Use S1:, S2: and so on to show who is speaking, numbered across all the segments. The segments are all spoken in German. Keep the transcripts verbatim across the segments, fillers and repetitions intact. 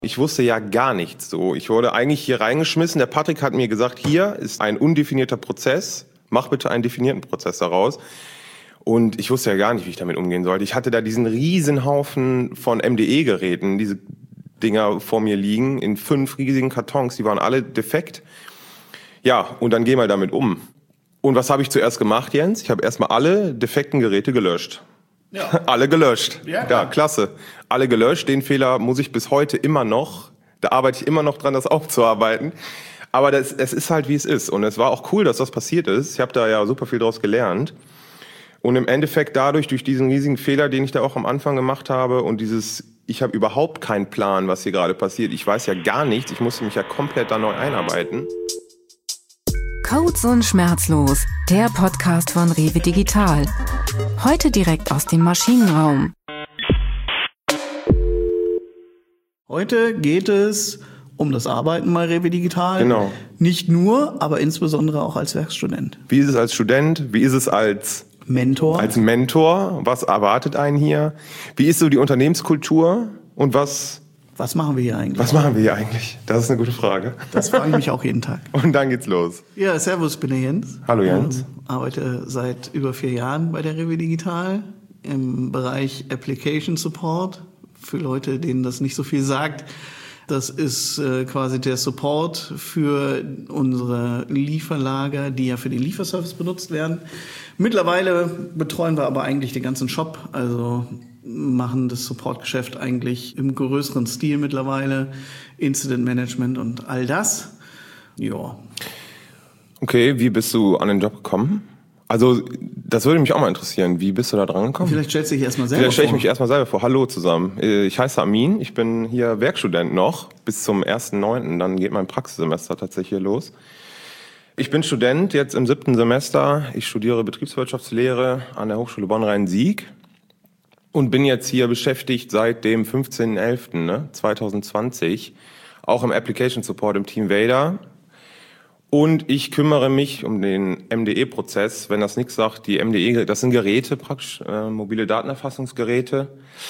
S1: Ich wusste ja gar nichts so. Ich wurde eigentlich hier reingeschmissen. Der Patrick hat mir gesagt, hier ist ein undefinierter Prozess. Mach bitte einen definierten Prozess daraus. Und ich wusste ja gar nicht, wie ich damit umgehen sollte. Ich hatte da diesen riesen Haufen von M D E-Geräten, diese Dinger vor mir liegen, in fünf riesigen Kartons. Die waren alle defekt. Ja, und dann geh mal damit um. Und was habe ich zuerst gemacht, Jens? Ich habe erstmal alle defekten Geräte gelöscht. Ja. Alle gelöscht. Ja, ja, klasse. Alle gelöscht. Den Fehler muss ich bis heute immer noch, da arbeite ich immer noch dran, das aufzuarbeiten. Aber das, es ist halt, wie es ist. Und es war auch cool, dass das passiert ist. Ich habe da ja super viel draus gelernt. Und im Endeffekt dadurch, durch diesen riesigen Fehler, den ich da auch am Anfang gemacht habe und dieses, ich habe überhaupt keinen Plan, was hier gerade passiert. Ich weiß ja gar nichts. Ich musste mich ja komplett da neu einarbeiten.
S2: Codes und Schmerzlos, der Podcast von Rewe Digital. Heute direkt aus dem Maschinenraum.
S3: Heute geht es um das Arbeiten bei Rewe Digital.
S1: Genau.
S3: Nicht nur, aber insbesondere auch als Werkstudent.
S1: Wie ist es als Student? Wie ist es als
S3: Mentor?
S1: Als Mentor. Was erwartet einen hier? Wie ist so die Unternehmenskultur? Und was...
S3: Was machen wir hier eigentlich?
S1: Was machen wir hier eigentlich? Das ist eine gute Frage.
S3: Das frage ich mich auch jeden Tag.
S1: Und dann geht's los.
S3: Ja, servus, ich bin der Jens.
S1: Hallo Jens.
S3: Ähm, arbeite seit über vier Jahren bei der Rewe Digital im Bereich Application Support. Für Leute, denen das nicht so viel sagt. Das ist äh, quasi der Support für unsere Lieferlager, die ja für den Lieferservice benutzt werden. Mittlerweile betreuen wir aber eigentlich den ganzen Shop, also machen das Supportgeschäft eigentlich im größeren Stil mittlerweile, Incident Management und all das. Ja.
S1: Okay, wie bist du an den Job gekommen? Also, das würde mich auch mal interessieren. Wie bist du da dran gekommen?
S3: Vielleicht stellst du dich erstmal selber
S1: Vielleicht stelle ich
S3: vor.
S1: mich erstmal selber vor. Hallo zusammen. Ich heiße Amin. Ich bin hier Werkstudent noch bis zum ersten neunten Dann geht mein Praxissemester tatsächlich hier los. Ich bin Student jetzt im siebten Semester. Ich studiere Betriebswirtschaftslehre an der Hochschule Bonn-Rhein-Sieg und bin jetzt hier beschäftigt seit dem fünfzehnten elften ne, zweitausendzwanzig, auch im Application Support im Team Vader. Und ich kümmere mich um den M D E-Prozess. Wenn das nichts sagt, die M D E, das sind Geräte praktisch, äh, mobile Datenerfassungsgeräte.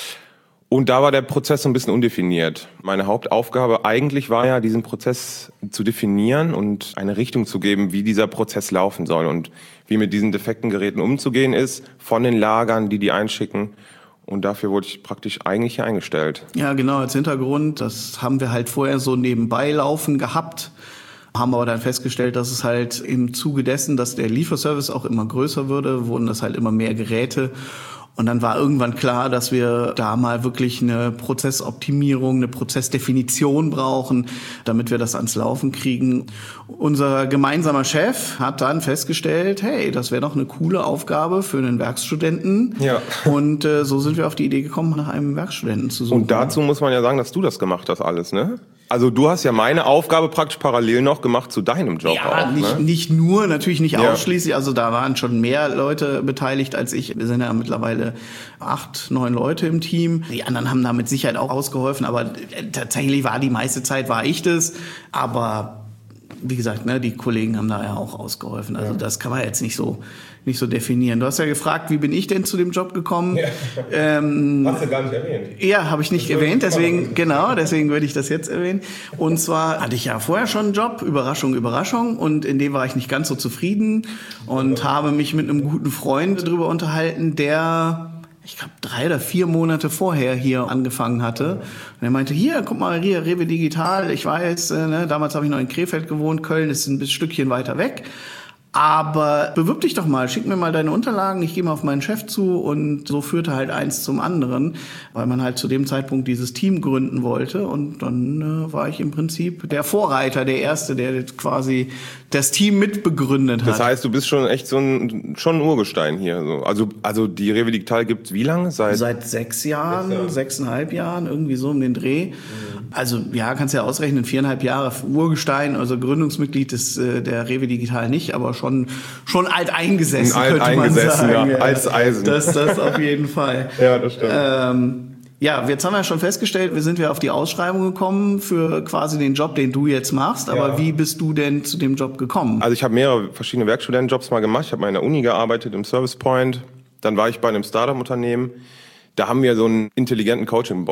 S1: Und da war der Prozess so ein bisschen undefiniert. Meine Hauptaufgabe eigentlich war ja, diesen Prozess zu definieren und eine Richtung zu geben, wie dieser Prozess laufen soll und wie mit diesen defekten Geräten umzugehen ist, von den Lagern, die die einschicken. Und dafür wurde ich praktisch eigentlich hier eingestellt.
S3: Ja, genau, als Hintergrund, das haben wir halt vorher so nebenbei laufen gehabt. Haben aber dann festgestellt, dass es halt im Zuge dessen, dass der Lieferservice auch immer größer würde, wurden das halt immer mehr Geräte. Und dann war irgendwann klar, dass wir da mal wirklich eine Prozessoptimierung, eine Prozessdefinition brauchen, damit wir das ans Laufen kriegen. Unser gemeinsamer Chef hat dann festgestellt, hey, das wäre doch eine coole Aufgabe für einen Werkstudenten.
S1: Ja.
S3: Und äh, so sind wir auf die Idee gekommen, nach einem Werkstudenten zu suchen.
S1: Und dazu muss man ja sagen, dass du das gemacht hast alles, ne? Also du hast ja meine Aufgabe praktisch parallel noch gemacht zu deinem Job
S3: ja,
S1: auch,
S3: nicht,
S1: ne?
S3: nicht nur, natürlich nicht
S1: ja.
S3: ausschließlich. Also da waren schon mehr Leute beteiligt als ich. Wir sind ja mittlerweile acht, neun Leute im Team. Die anderen haben da mit Sicherheit auch ausgeholfen, aber tatsächlich war die meiste Zeit war ich das. Aber wie gesagt, ne, die Kollegen haben da ja auch ausgeholfen. Also ja. Das kann man jetzt nicht so nicht so definieren. Du hast ja gefragt, wie bin ich denn zu dem Job gekommen? Ja.
S1: Ähm, hast du gar nicht erwähnt.
S3: Ja, habe ich nicht erwähnt, deswegen genau, deswegen würde ich das jetzt erwähnen. Und zwar hatte ich ja vorher schon einen Job, Überraschung, Überraschung, und in dem war ich nicht ganz so zufrieden und ja. habe mich mit einem guten Freund darüber unterhalten, der ich glaube, drei oder vier Monate vorher hier angefangen hatte. Und er meinte, hier, guck mal, hier, Rewe Digital, ich weiß, äh, ne, damals habe ich noch in Krefeld gewohnt, Köln ist ein Stückchen weiter weg. Aber bewirb dich doch mal, schick mir mal deine Unterlagen, ich gehe mal auf meinen Chef zu, und so führte halt eins zum anderen, weil man halt zu dem Zeitpunkt dieses Team gründen wollte, und dann äh, war ich im Prinzip der Vorreiter, der Erste, der quasi das Team mitbegründet hat.
S1: Das heißt, du bist schon echt so ein, schon ein Urgestein hier. So. Also, also die Rewe Digital gibt's wie lange? Seit,
S3: Seit sechs Jahren, sechs Jahre. sechseinhalb Jahren, irgendwie so um den Dreh. Mhm. Also ja, kannst ja ausrechnen, viereinhalb Jahre Urgestein, also Gründungsmitglied ist äh, der Rewe Digital nicht, aber schon schon alt eingesessen,
S1: alt
S3: könnte
S1: eingesessen,
S3: man sagen.
S1: Ja, altes Eisen.
S3: Das, das auf jeden Fall.
S1: Ja, das stimmt.
S3: Ähm, ja, jetzt haben wir schon festgestellt, wir sind wir auf die Ausschreibung gekommen für quasi den Job, den du jetzt machst. Aber ja. Wie bist du denn zu dem Job gekommen?
S1: Also ich habe mehrere verschiedene Werkstudentenjobs mal gemacht. Ich habe mal in der Uni gearbeitet, im Service Point. Dann war ich bei einem Startup-Unternehmen. Da haben wir so einen intelligenten Coaching-Bot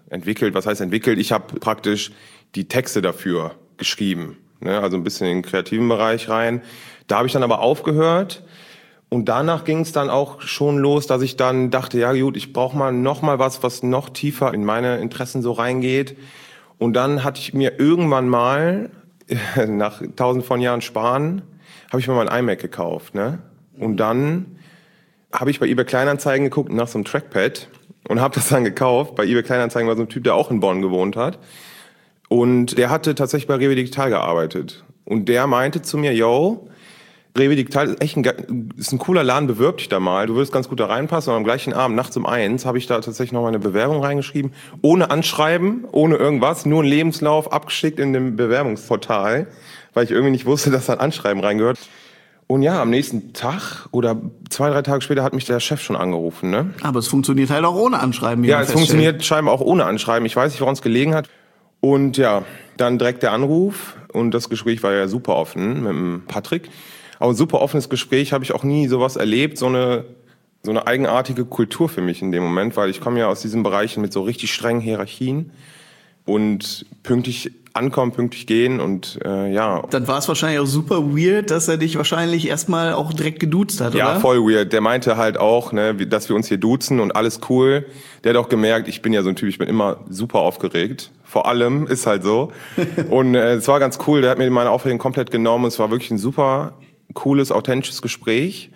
S1: entwickelt. Was heißt entwickelt? Ich habe praktisch die Texte dafür geschrieben, ne? Also ein bisschen in den kreativen Bereich rein. Da habe ich dann aber aufgehört. Und danach ging es dann auch schon los, dass ich dann dachte, ja gut, ich brauche mal noch mal was, was noch tiefer in meine Interessen so reingeht. Und dann hatte ich mir irgendwann mal, nach tausend von Jahren Sparen, habe ich mir mal ein iMac gekauft, ne? Und dann habe ich bei eBay Kleinanzeigen geguckt nach so einem Trackpad und habe das dann gekauft. Bei eBay Kleinanzeigen war so ein Typ, der auch in Bonn gewohnt hat. Und der hatte tatsächlich bei Rewe Digital gearbeitet. Und der meinte zu mir, yo, Rewe Digital ist echt ein, ist ein cooler Laden, bewirb dich da mal. Du würdest ganz gut da reinpassen. Und am gleichen Abend, nachts um eins, habe ich da tatsächlich noch mal eine Bewerbung reingeschrieben. Ohne Anschreiben, ohne irgendwas, nur ein Lebenslauf abgeschickt in dem Bewerbungsportal, weil ich irgendwie nicht wusste, dass da ein Anschreiben reingehört. Und ja, am nächsten Tag oder zwei, drei Tage später hat mich der Chef schon angerufen, ne?
S3: Aber es funktioniert halt auch ohne Anschreiben.
S1: Ja, es funktioniert scheinbar auch ohne Anschreiben. Ich weiß nicht, woran es gelegen hat. Und ja, dann direkt der Anruf. Und das Gespräch war ja super offen mit dem Patrick. Aber ein super offenes Gespräch, habe ich auch nie sowas erlebt, so eine so eine eigenartige Kultur für mich in dem Moment, weil ich komme ja aus diesen Bereichen mit so richtig strengen Hierarchien und pünktlich ankommen, pünktlich gehen und äh, ja.
S3: Dann war es wahrscheinlich auch super weird, dass er dich wahrscheinlich erstmal auch direkt geduzt hat,
S1: ja,
S3: oder?
S1: Ja, voll weird. Der meinte halt auch, ne, dass wir uns hier duzen und alles cool. Der hat auch gemerkt, ich bin ja so ein Typ, ich bin immer super aufgeregt. Vor allem, ist halt so. Und äh, es war ganz cool, der hat mir meine Aufregung komplett genommen. Es war wirklich ein super cooles, authentisches Gespräch.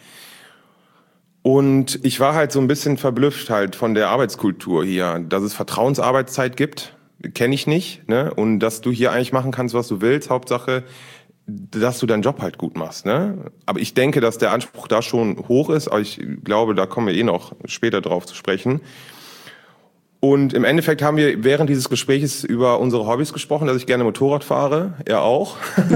S1: Und ich war halt so ein bisschen verblüfft halt von der Arbeitskultur hier, dass es Vertrauensarbeitszeit gibt, kenne ich nicht, ne? Und dass du hier eigentlich machen kannst, was du willst. Hauptsache, dass du deinen Job halt gut machst, ne? Aber ich denke, dass der Anspruch da schon hoch ist, aber ich glaube, da kommen wir eh noch später drauf zu sprechen. Und im Endeffekt haben wir während dieses Gesprächs über unsere Hobbys gesprochen, dass ich gerne Motorrad fahre, er auch.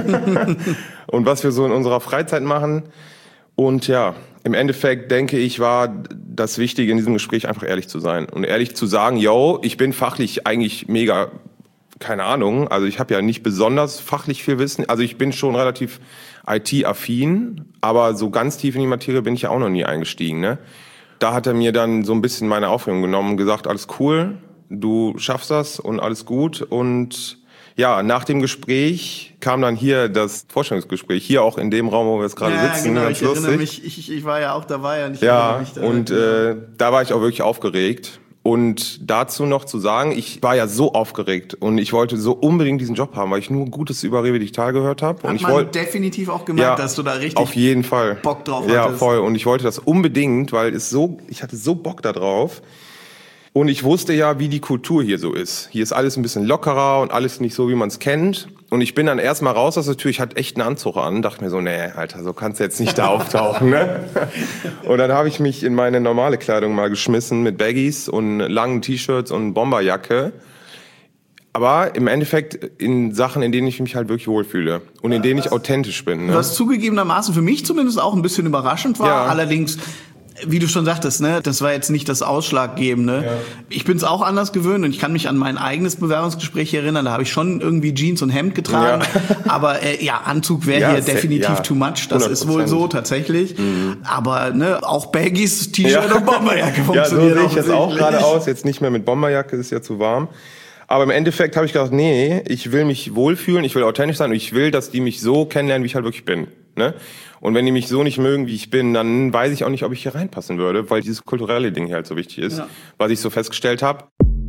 S1: Und was wir so in unserer Freizeit machen. Und ja, im Endeffekt denke ich, war das Wichtige in diesem Gespräch einfach ehrlich zu sein. Und ehrlich zu sagen, yo, ich bin fachlich eigentlich mega, keine Ahnung, also ich habe ja nicht besonders fachlich viel Wissen. Also ich bin schon relativ I T-affin, aber so ganz tief in die Materie bin ich ja auch noch nie eingestiegen, ne? Da hat er mir dann so ein bisschen meine Aufregung genommen und gesagt, alles cool, du schaffst das und alles gut. Und ja, nach dem Gespräch kam dann hier das Vorstellungsgespräch, hier auch in dem Raum, wo wir jetzt gerade
S3: ja,
S1: sitzen.
S3: Genau,
S1: ganz
S3: ich
S1: lustig.
S3: erinnere mich, ich, ich war ja auch dabei. Und ich
S1: ja,
S3: mich da,
S1: und äh, da war ich auch wirklich aufgeregt. Und dazu noch zu sagen, ich war ja so aufgeregt und ich wollte so unbedingt diesen Job haben, weil ich nur Gutes über Rewe Digital gehört habe.
S3: Hat
S1: und ich
S3: man
S1: wollte
S3: definitiv auch gemerkt,
S1: ja,
S3: dass du da richtig
S1: auf jeden Fall
S3: Bock drauf
S1: ja,
S3: hattest.
S1: Ja, voll. Und ich wollte das unbedingt, weil es so, ich hatte so Bock da drauf. Und ich wusste ja, wie die Kultur hier so ist. Hier ist alles ein bisschen lockerer und alles nicht so, wie man es kennt. Und ich bin dann erstmal raus aus der Tür, ich hatte echt einen Anzug an, dachte mir so, nee, Alter, so kannst du jetzt nicht da auftauchen, ne? Und dann habe ich mich in meine normale Kleidung mal geschmissen mit Baggies und langen T-Shirts und Bomberjacke. Aber im Endeffekt in Sachen, in denen ich mich halt wirklich wohlfühle und in denen ich authentisch bin. Ne?
S3: Was zugegebenermaßen für mich zumindest auch ein bisschen überraschend war,
S1: ja.
S3: Allerdings, wie du schon sagtest, ne, das war jetzt nicht das Ausschlaggebende. Ja. Ich bin es auch anders gewöhnt und ich kann mich an mein eigenes Bewerbungsgespräch erinnern. Da habe ich schon irgendwie Jeans und Hemd getragen. Ja. Aber äh, ja, Anzug wäre ja, hier definitiv ja, too much. Das hundert Prozent ist wohl so tatsächlich. Mhm. Aber ne, auch Baggies, T-Shirt ja. und Bomberjacke funktioniert.
S1: Ja, so sehe ich jetzt auch gerade aus. Jetzt nicht mehr mit Bomberjacke, ist ja zu warm. Aber im Endeffekt habe ich gedacht, nee, ich will mich wohlfühlen, ich will authentisch sein und ich will, dass die mich so kennenlernen, wie ich halt wirklich bin. Ne? Und wenn die mich so nicht mögen, wie ich bin, dann weiß ich auch nicht, ob ich hier reinpassen würde, weil dieses kulturelle Ding hier halt so wichtig ist, ja. was ich so festgestellt habe.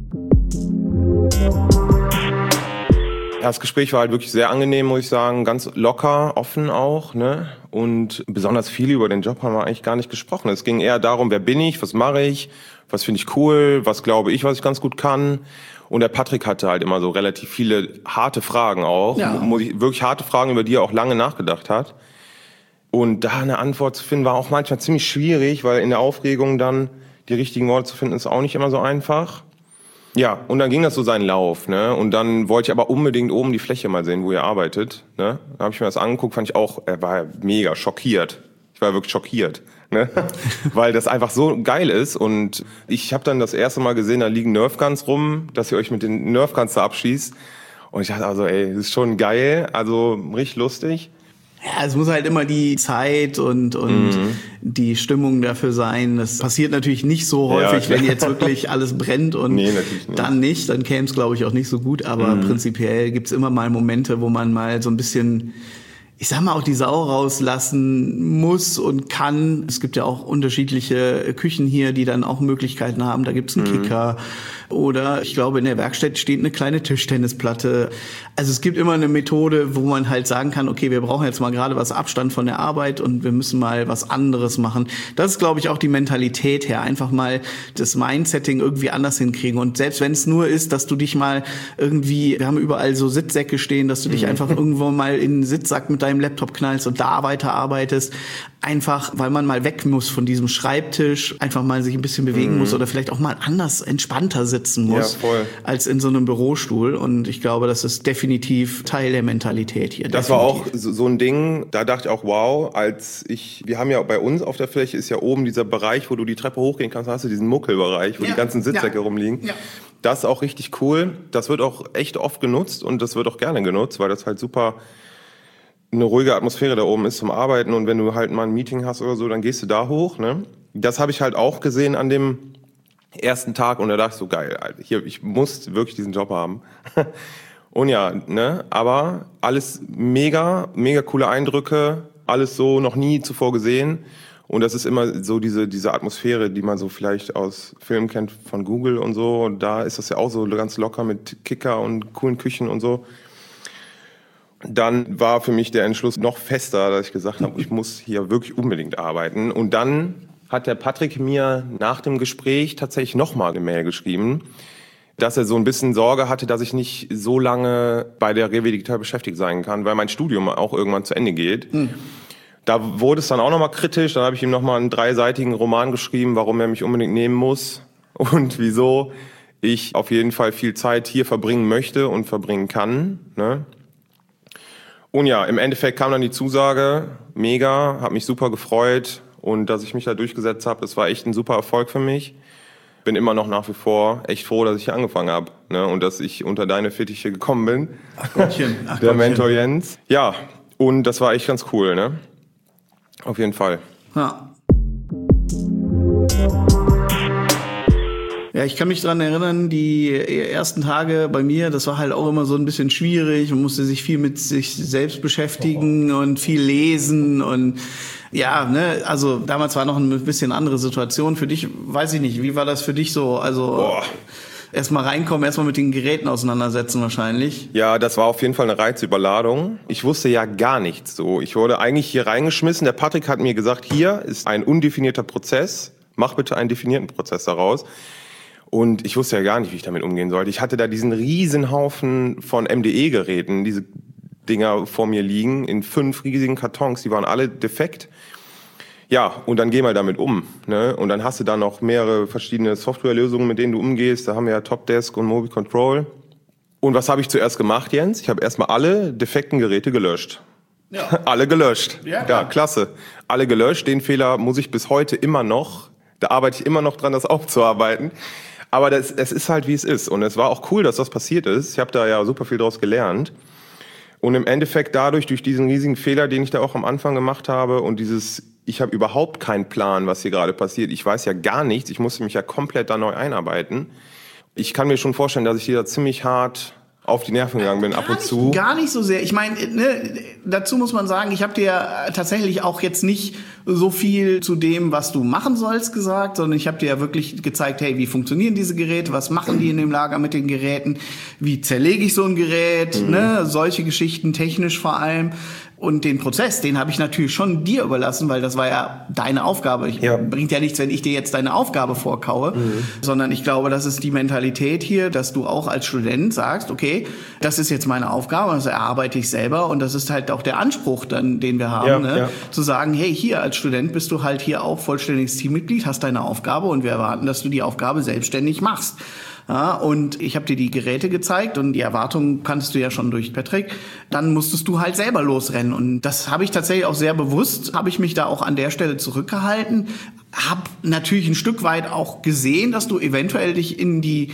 S1: Das Gespräch war halt wirklich sehr angenehm, muss ich sagen, ganz locker, offen auch, ne? Und besonders viel über den Job haben wir eigentlich gar nicht gesprochen. Es ging eher darum, wer bin ich, was mache ich, was finde ich cool, was glaube ich, was ich ganz gut kann. Und der Patrick hatte halt immer so relativ viele harte Fragen auch, ja. wirklich harte Fragen, über die er auch lange nachgedacht hat. Und da eine Antwort zu finden, war auch manchmal ziemlich schwierig, weil in der Aufregung dann die richtigen Worte zu finden, ist auch nicht immer so einfach. Ja, und dann ging das so seinen Lauf, ne? Und dann wollte ich aber unbedingt oben die Fläche mal sehen, wo ihr arbeitet, ne? Da habe ich mir das angeguckt, fand ich auch, er war mega schockiert. Ich war wirklich schockiert, ne? Weil das einfach so geil ist. Und ich habe dann das erste Mal gesehen, da liegen Nerfguns rum, dass ihr euch mit den Nerfguns da abschießt. Und ich dachte also, ey, das ist schon geil, also richtig lustig.
S3: Ja, es muss halt immer die Zeit und und
S1: Mhm.
S3: die Stimmung dafür sein. Das passiert natürlich nicht so häufig,
S1: Ja,
S3: wenn jetzt wirklich alles brennt und
S1: Nee, natürlich nicht.
S3: dann nicht, dann käme es, glaube ich, auch nicht so gut. Aber
S1: Mhm.
S3: prinzipiell gibt's immer mal Momente, wo man mal so ein bisschen, ich sag mal, auch die Sau rauslassen muss und kann. Es gibt ja auch unterschiedliche Küchen hier, die dann auch Möglichkeiten haben. Da gibt's einen
S1: Mhm.
S3: Kicker oder ich glaube, in der Werkstatt steht eine kleine Tischtennisplatte. Also es gibt immer eine Methode, wo man halt sagen kann, okay, wir brauchen jetzt mal gerade was Abstand von der Arbeit und wir müssen mal was anderes machen. Das ist, glaube ich, auch die Mentalität her. Einfach mal das Mindsetting irgendwie anders hinkriegen. Und selbst wenn es nur ist, dass du dich mal irgendwie, wir haben überall so Sitzsäcke stehen, dass du dich einfach irgendwo mal in einen Sitzsack mit deinem Laptop knallst und da weiterarbeitest. Einfach, weil man mal weg muss von diesem Schreibtisch, einfach mal sich ein bisschen bewegen
S1: Mhm.
S3: muss oder vielleicht auch mal anders, entspannter sitzen muss,
S1: Ja, voll.
S3: als in so einem Bürostuhl. Und ich glaube, das ist definitiv Teil der Mentalität hier.
S1: Das war auch
S3: definitiv.
S1: so, so ein Ding, da dachte ich auch, wow, als ich, wir haben ja bei uns auf der Fläche ist ja oben dieser Bereich, wo du die Treppe hochgehen kannst, da hast du diesen Muckelbereich, wo
S3: Ja,
S1: die ganzen Sitzsäcke
S3: ja,
S1: rumliegen.
S3: ja.
S1: Das ist auch richtig cool. Das wird auch echt oft genutzt und das wird auch gerne genutzt, weil das halt super eine ruhige Atmosphäre da oben ist zum Arbeiten und wenn du halt mal ein Meeting hast oder so, dann gehst du da hoch, ne? Das habe ich halt auch gesehen an dem ersten Tag und da dachte ich so, geil, Alter, hier, ich muss wirklich diesen Job haben. Und ja, ne, aber alles mega, mega coole Eindrücke, alles so noch nie zuvor gesehen. Und das ist immer so diese, diese Atmosphäre, die man so vielleicht aus Filmen kennt von Google und so. Und da ist das ja auch so ganz locker mit Kicker und coolen Küchen und so. Dann war für mich der Entschluss noch fester, dass ich gesagt habe, ich muss hier wirklich unbedingt arbeiten. Und dann hat der Patrick mir nach dem Gespräch tatsächlich nochmal eine Mail geschrieben, dass er so ein bisschen Sorge hatte, dass ich nicht so lange bei der Rewe Digital beschäftigt sein kann, weil mein Studium auch irgendwann zu Ende geht. Mhm. Da wurde es dann auch nochmal kritisch. Dann habe ich ihm nochmal einen dreiseitigen Roman geschrieben, warum er mich unbedingt nehmen muss und wieso ich auf jeden Fall viel Zeit hier verbringen möchte und verbringen kann, ne? Und ja, im Endeffekt kam dann die Zusage, mega, hat mich super gefreut und dass ich mich da durchgesetzt habe, das war echt ein super Erfolg für mich. Bin immer noch nach wie vor echt froh, dass ich hier angefangen habe, ne, und dass ich unter deine Fittiche gekommen bin.
S3: Ach Gottchen, ach
S1: Der
S3: Gottchen.
S1: Mentor Jens. Ja, und das war echt ganz cool, ne? Auf jeden Fall.
S3: Ja. Ja, ich kann mich dran erinnern, die ersten Tage bei mir, das war halt auch immer so ein bisschen schwierig. Man musste sich viel mit sich selbst beschäftigen und viel lesen und ja, ne, also damals war noch ein bisschen andere Situation. Für dich, weiß ich nicht, wie war das für dich so? Also
S1: Boah.
S3: erstmal reinkommen, erstmal mit den Geräten auseinandersetzen wahrscheinlich.
S1: Ja, das war auf jeden Fall eine Reizüberladung. Ich wusste ja gar nichts so. Ich wurde eigentlich hier reingeschmissen. Der Patrick hat mir gesagt, hier ist ein undefinierter Prozess. Mach bitte einen definierten Prozess daraus. Und ich wusste ja gar nicht, wie ich damit umgehen sollte. Ich hatte da diesen riesen Haufen von M D E-Geräten, diese Dinger vor mir liegen, in fünf riesigen Kartons, die waren alle defekt. Ja, und dann geh mal damit um, ne? Und dann hast du da noch mehrere verschiedene Softwarelösungen, mit denen du umgehst. Da haben wir ja Topdesk und Mobi Control. Und was habe ich zuerst gemacht, Jens? Ich habe erstmal alle defekten Geräte gelöscht.
S3: Ja.
S1: Alle gelöscht.
S3: Ja, klar.
S1: Ja, klasse. Alle gelöscht. Den Fehler muss ich bis heute immer noch, da arbeite ich immer noch dran, das aufzuarbeiten. Aber das, es ist halt, wie es ist. Und es war auch cool, dass das passiert ist. Ich habe da ja super viel draus gelernt. Und im Endeffekt dadurch, durch diesen riesigen Fehler, den ich da auch am Anfang gemacht habe und dieses, ich habe überhaupt keinen Plan, was hier gerade passiert. Ich weiß ja gar nichts. Ich musste mich ja komplett da neu einarbeiten. Ich kann mir schon vorstellen, dass ich hier da ziemlich hart auf die Nerven gegangen bin,
S3: Gar
S1: ab und
S3: nicht,
S1: zu.
S3: Gar nicht so sehr. Ich meine, ne, dazu muss man sagen, ich habe dir tatsächlich auch jetzt nicht so viel zu dem, was du machen sollst, gesagt, sondern ich habe dir ja wirklich gezeigt, hey, wie funktionieren diese Geräte, was machen die in dem Lager mit den Geräten, wie zerlege ich so ein Gerät, mhm. ne, solche Geschichten, technisch vor allem. Und den Prozess, den habe ich natürlich schon dir überlassen, weil das war ja deine Aufgabe. Ich,
S1: ja.
S3: Bringt ja nichts, wenn ich dir jetzt deine Aufgabe vorkaue, mhm. sondern ich glaube, das ist die Mentalität hier, dass du auch als Student sagst, okay, das ist jetzt meine Aufgabe, das erarbeite ich selber und das ist halt auch der Anspruch, dann, den wir haben,
S1: ja,
S3: ne?
S1: ja.
S3: zu sagen, hey, hier als Student bist du halt hier auch vollständiges Teammitglied, hast deine Aufgabe und wir erwarten, dass du die Aufgabe selbstständig machst. Ja, und ich habe dir die Geräte gezeigt und die Erwartungen kannst du ja schon durch Patrick. Dann musstest du halt selber losrennen. Und das habe ich tatsächlich auch sehr bewusst, habe ich mich da auch an der Stelle zurückgehalten. Hab natürlich ein Stück weit auch gesehen, dass du eventuell dich in die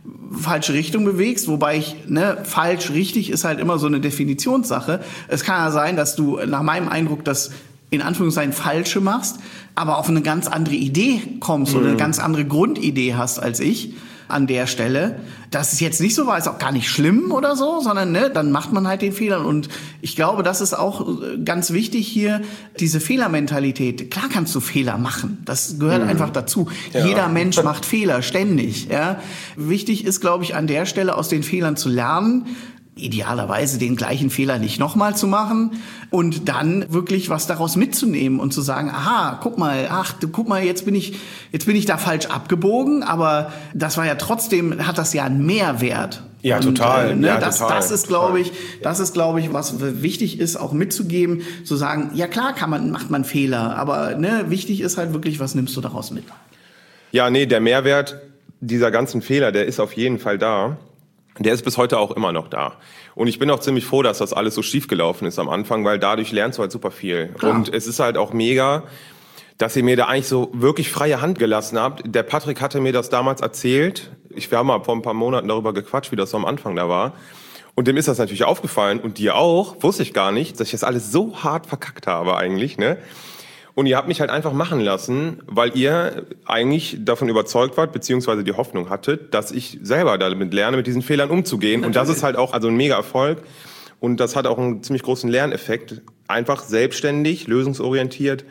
S3: falsche Richtung bewegst, wobei ich, ne, falsch, richtig ist halt immer so eine Definitionssache. Es kann ja sein, dass du nach meinem Eindruck das in Anführungszeichen Falsche machst, aber auf eine ganz andere Idee kommst mhm. oder eine ganz andere Grundidee hast als ich an der Stelle. Das ist jetzt nicht so war, ist auch gar nicht schlimm oder so, sondern ne, dann macht man halt den Fehler. Und ich glaube, das ist auch ganz wichtig hier, diese Fehlermentalität. Klar kannst du Fehler machen, das gehört mhm. einfach dazu. Ja. Jeder Mensch macht Fehler, ständig. Ja. Wichtig ist, glaube ich, an der Stelle aus den Fehlern zu lernen, idealerweise den gleichen Fehler nicht nochmal zu machen und dann wirklich was daraus mitzunehmen und zu sagen, aha, guck mal, ach, du, guck mal, jetzt bin ich, jetzt bin ich da falsch abgebogen, aber das war ja trotzdem, hat das ja einen Mehrwert.
S1: Ja,
S3: und,
S1: total.
S3: Äh, ne,
S1: ja,
S3: das,
S1: total.
S3: das ist, glaube ich, das ist, glaube ich, was wichtig ist, auch mitzugeben, zu sagen, ja klar, kann man, macht man Fehler, aber ne, wichtig ist halt wirklich, was nimmst du daraus mit?
S1: Ja, nee, der Mehrwert dieser ganzen Fehler, der ist auf jeden Fall da. Der ist bis heute auch immer noch da. Und ich bin auch ziemlich froh, dass das alles so schief gelaufen ist am Anfang, weil dadurch lernst du halt super viel. Klar. Und es ist halt auch mega, dass ihr mir da eigentlich so wirklich freie Hand gelassen habt. Der Patrick hatte mir das damals erzählt. Ich wir haben mal vor ein paar Monaten darüber gequatscht, wie das so am Anfang da war. Und dem ist das natürlich aufgefallen. Und dir auch, wusste ich gar nicht, dass ich das alles so hart verkackt habe eigentlich, ne? Und ihr habt mich halt einfach machen lassen, weil ihr eigentlich davon überzeugt wart, beziehungsweise die Hoffnung hattet, dass ich selber damit lerne, mit diesen Fehlern umzugehen. Natürlich. Und das ist halt auch also ein mega Erfolg. Und das hat auch einen ziemlich großen Lerneffekt. Einfach selbstständig, lösungsorientiert.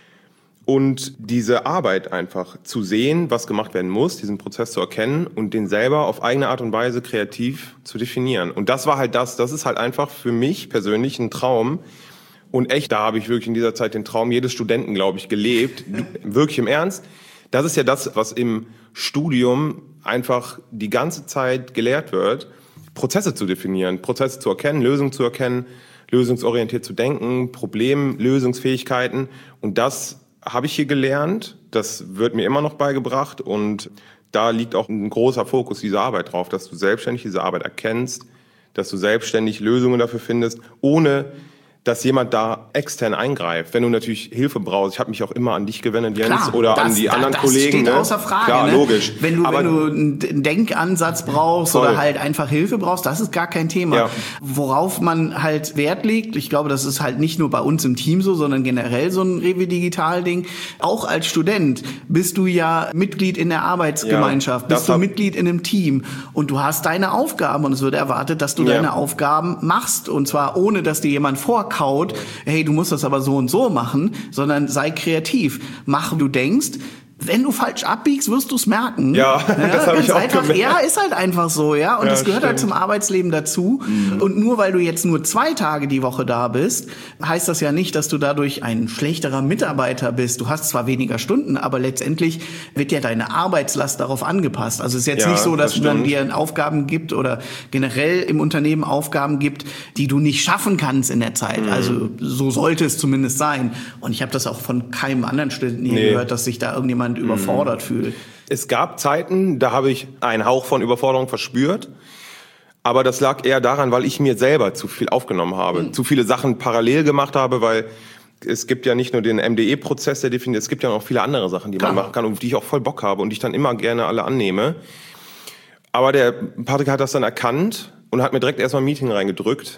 S1: Und diese Arbeit einfach zu sehen, was gemacht werden muss, diesen Prozess zu erkennen und den selber auf eigene Art und Weise kreativ zu definieren. Und das war halt das, das ist halt einfach für mich persönlich ein Traum. Und echt, da habe ich wirklich in dieser Zeit den Traum jedes Studenten, glaube ich, gelebt. Wirklich im Ernst. Das ist ja das, was im Studium einfach die ganze Zeit gelehrt wird. Prozesse zu definieren, Prozesse zu erkennen, Lösungen zu erkennen, lösungsorientiert zu denken, Problemlösungsfähigkeiten. Und das habe ich hier gelernt. Das wird mir immer noch beigebracht. Und da liegt auch ein großer Fokus dieser Arbeit drauf, dass du selbstständig diese Arbeit erkennst, dass du selbstständig Lösungen dafür findest, ohne dass jemand da extern eingreift. Wenn du natürlich Hilfe brauchst, ich habe mich auch immer an dich gewendet, Jens,
S3: Klar,
S1: oder
S3: das,
S1: an die
S3: das,
S1: anderen
S3: das
S1: Kollegen.
S3: Steht
S1: ne?
S3: außer Frage.
S1: Klar,
S3: ne?
S1: logisch.
S3: Wenn du,
S1: Aber
S3: wenn du einen Denkansatz brauchst voll. Oder halt einfach Hilfe brauchst, das ist gar kein Thema.
S1: Ja.
S3: Worauf man halt Wert legt, ich glaube, das ist halt nicht nur bei uns im Team so, sondern generell so ein Rewe Digital Ding. Auch als Student bist du ja Mitglied in der Arbeitsgemeinschaft, ja, bist du Mitglied in einem Team und du hast deine Aufgaben und es wird erwartet, dass du ja. deine Aufgaben machst und zwar ohne, dass dir jemand vorkaut, hey, du musst das aber so und so machen, sondern sei kreativ. Mach, wie du denkst. Wenn du falsch abbiegst, wirst du es merken.
S1: Ja, ja, das habe ich auch
S3: einfach,
S1: gemerkt.
S3: Ja, ist halt einfach so, ja. Und
S1: ja,
S3: das gehört
S1: stimmt.
S3: halt zum Arbeitsleben dazu. Mhm. Und nur weil du jetzt nur zwei Tage die Woche da bist, heißt das ja nicht, dass du dadurch ein schlechterer Mitarbeiter bist. Du hast zwar weniger Stunden, aber letztendlich wird ja deine Arbeitslast darauf angepasst. Also es ist jetzt
S1: ja,
S3: nicht so, dass
S1: das
S3: man dir Aufgaben gibt oder generell im Unternehmen Aufgaben gibt, die du nicht schaffen kannst in der Zeit. Mhm. Also so sollte es zumindest sein. Und ich habe das auch von keinem anderen Studenten hier nee. gehört, dass sich da irgendjemand mhm. überfordert fühlt.
S1: Es gab Zeiten, da habe ich einen Hauch von Überforderung verspürt. Aber das lag eher daran, weil ich mir selber zu viel aufgenommen habe. Mhm. Zu viele Sachen parallel gemacht habe, weil es gibt ja nicht nur den M D E-Prozess, der definiert, es gibt ja noch viele andere Sachen, die Klar. man machen kann und die ich auch voll Bock habe und die ich dann immer gerne alle annehme. Aber der Patrick hat das dann erkannt und hat mir direkt erstmal ein Meeting reingedrückt.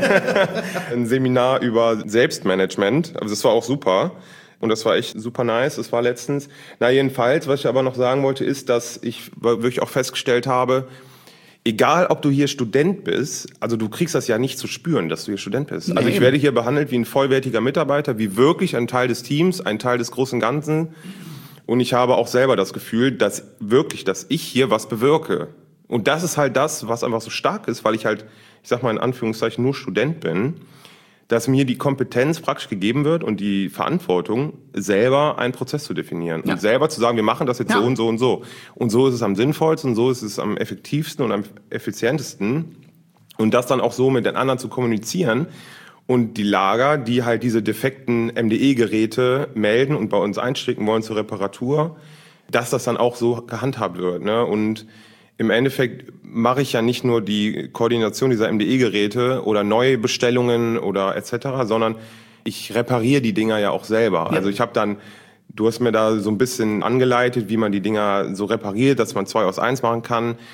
S1: Ein Seminar über Selbstmanagement. Also das war auch super. Und das war echt super nice. Das war letztens. Na jedenfalls, was ich aber noch sagen wollte, ist, dass ich wirklich auch festgestellt habe, egal ob du hier Student bist, also du kriegst das ja nicht zu spüren, dass du hier Student bist. Nee. Also ich werde hier behandelt wie ein vollwertiger Mitarbeiter, wie wirklich ein Teil des Teams, ein Teil des großen Ganzen. Und ich habe auch selber das Gefühl, dass wirklich, dass ich hier was bewirke. Und das ist halt das, was einfach so stark ist, weil ich halt, ich sag mal in Anführungszeichen, nur Student bin, dass mir die Kompetenz praktisch gegeben wird und die Verantwortung, selber einen Prozess zu definieren. Ja. Und selber zu sagen, wir machen das jetzt ja. so und so und so. Und so ist es am sinnvollsten, so ist es am effektivsten und am effizientesten. Und das dann auch so mit den anderen zu kommunizieren. Und die Lager, die halt diese defekten M D E-Geräte melden und bei uns einstecken wollen zur Reparatur, dass das dann auch so gehandhabt wird. Ne? Und im Endeffekt mache ich ja nicht nur die Koordination dieser M D E-Geräte oder neue Bestellungen oder et cetera, sondern ich repariere die Dinger ja auch selber. Ja. Also ich habe dann, du hast mir da so ein bisschen angeleitet, wie man die Dinger so repariert, dass man zwei aus eins machen kann.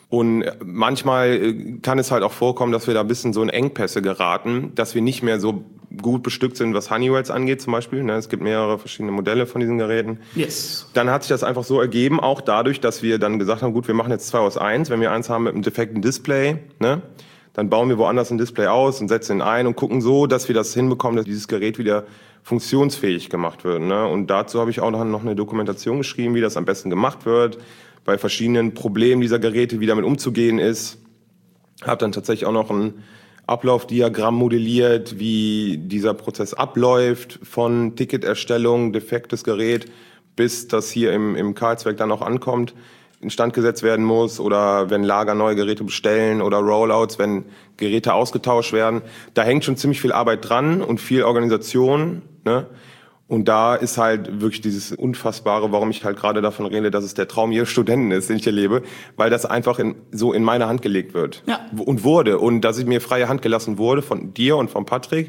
S1: Und manchmal kann es halt auch vorkommen, dass wir da ein bisschen so in Engpässe geraten, dass wir nicht mehr so gut bestückt sind, was Honeywells angeht zum Beispiel. Es gibt mehrere verschiedene Modelle von diesen Geräten.
S3: Yes.
S1: Dann hat sich das einfach so ergeben, auch dadurch, dass wir dann gesagt haben, gut, wir machen jetzt zwei aus eins. Wenn wir eins haben mit einem defekten Display, ne, dann bauen wir woanders ein Display aus und setzen ihn ein und gucken so, dass wir das hinbekommen, dass dieses Gerät wieder funktionsfähig gemacht wird. Ne? Und dazu habe ich auch noch eine Dokumentation geschrieben, wie das am besten gemacht wird, bei verschiedenen Problemen dieser Geräte, wie damit umzugehen ist. Habe dann tatsächlich auch noch ein Ablaufdiagramm modelliert, wie dieser Prozess abläuft, von Ticketerstellung, defektes Gerät, bis das hier im, im Karlswerk dann auch ankommt, instand gesetzt werden muss, oder wenn Lager neue Geräte bestellen oder Rollouts, wenn Geräte ausgetauscht werden. Da hängt schon ziemlich viel Arbeit dran und viel Organisation, ne? Und da ist halt wirklich dieses Unfassbare, warum ich halt gerade davon rede, dass es der Traum jedes Studenten ist, den ich erlebe, weil das einfach in, so in meine Hand gelegt wird.
S3: Ja.
S1: Und wurde. Und dass ich mir freie Hand gelassen wurde von dir und von Patrick.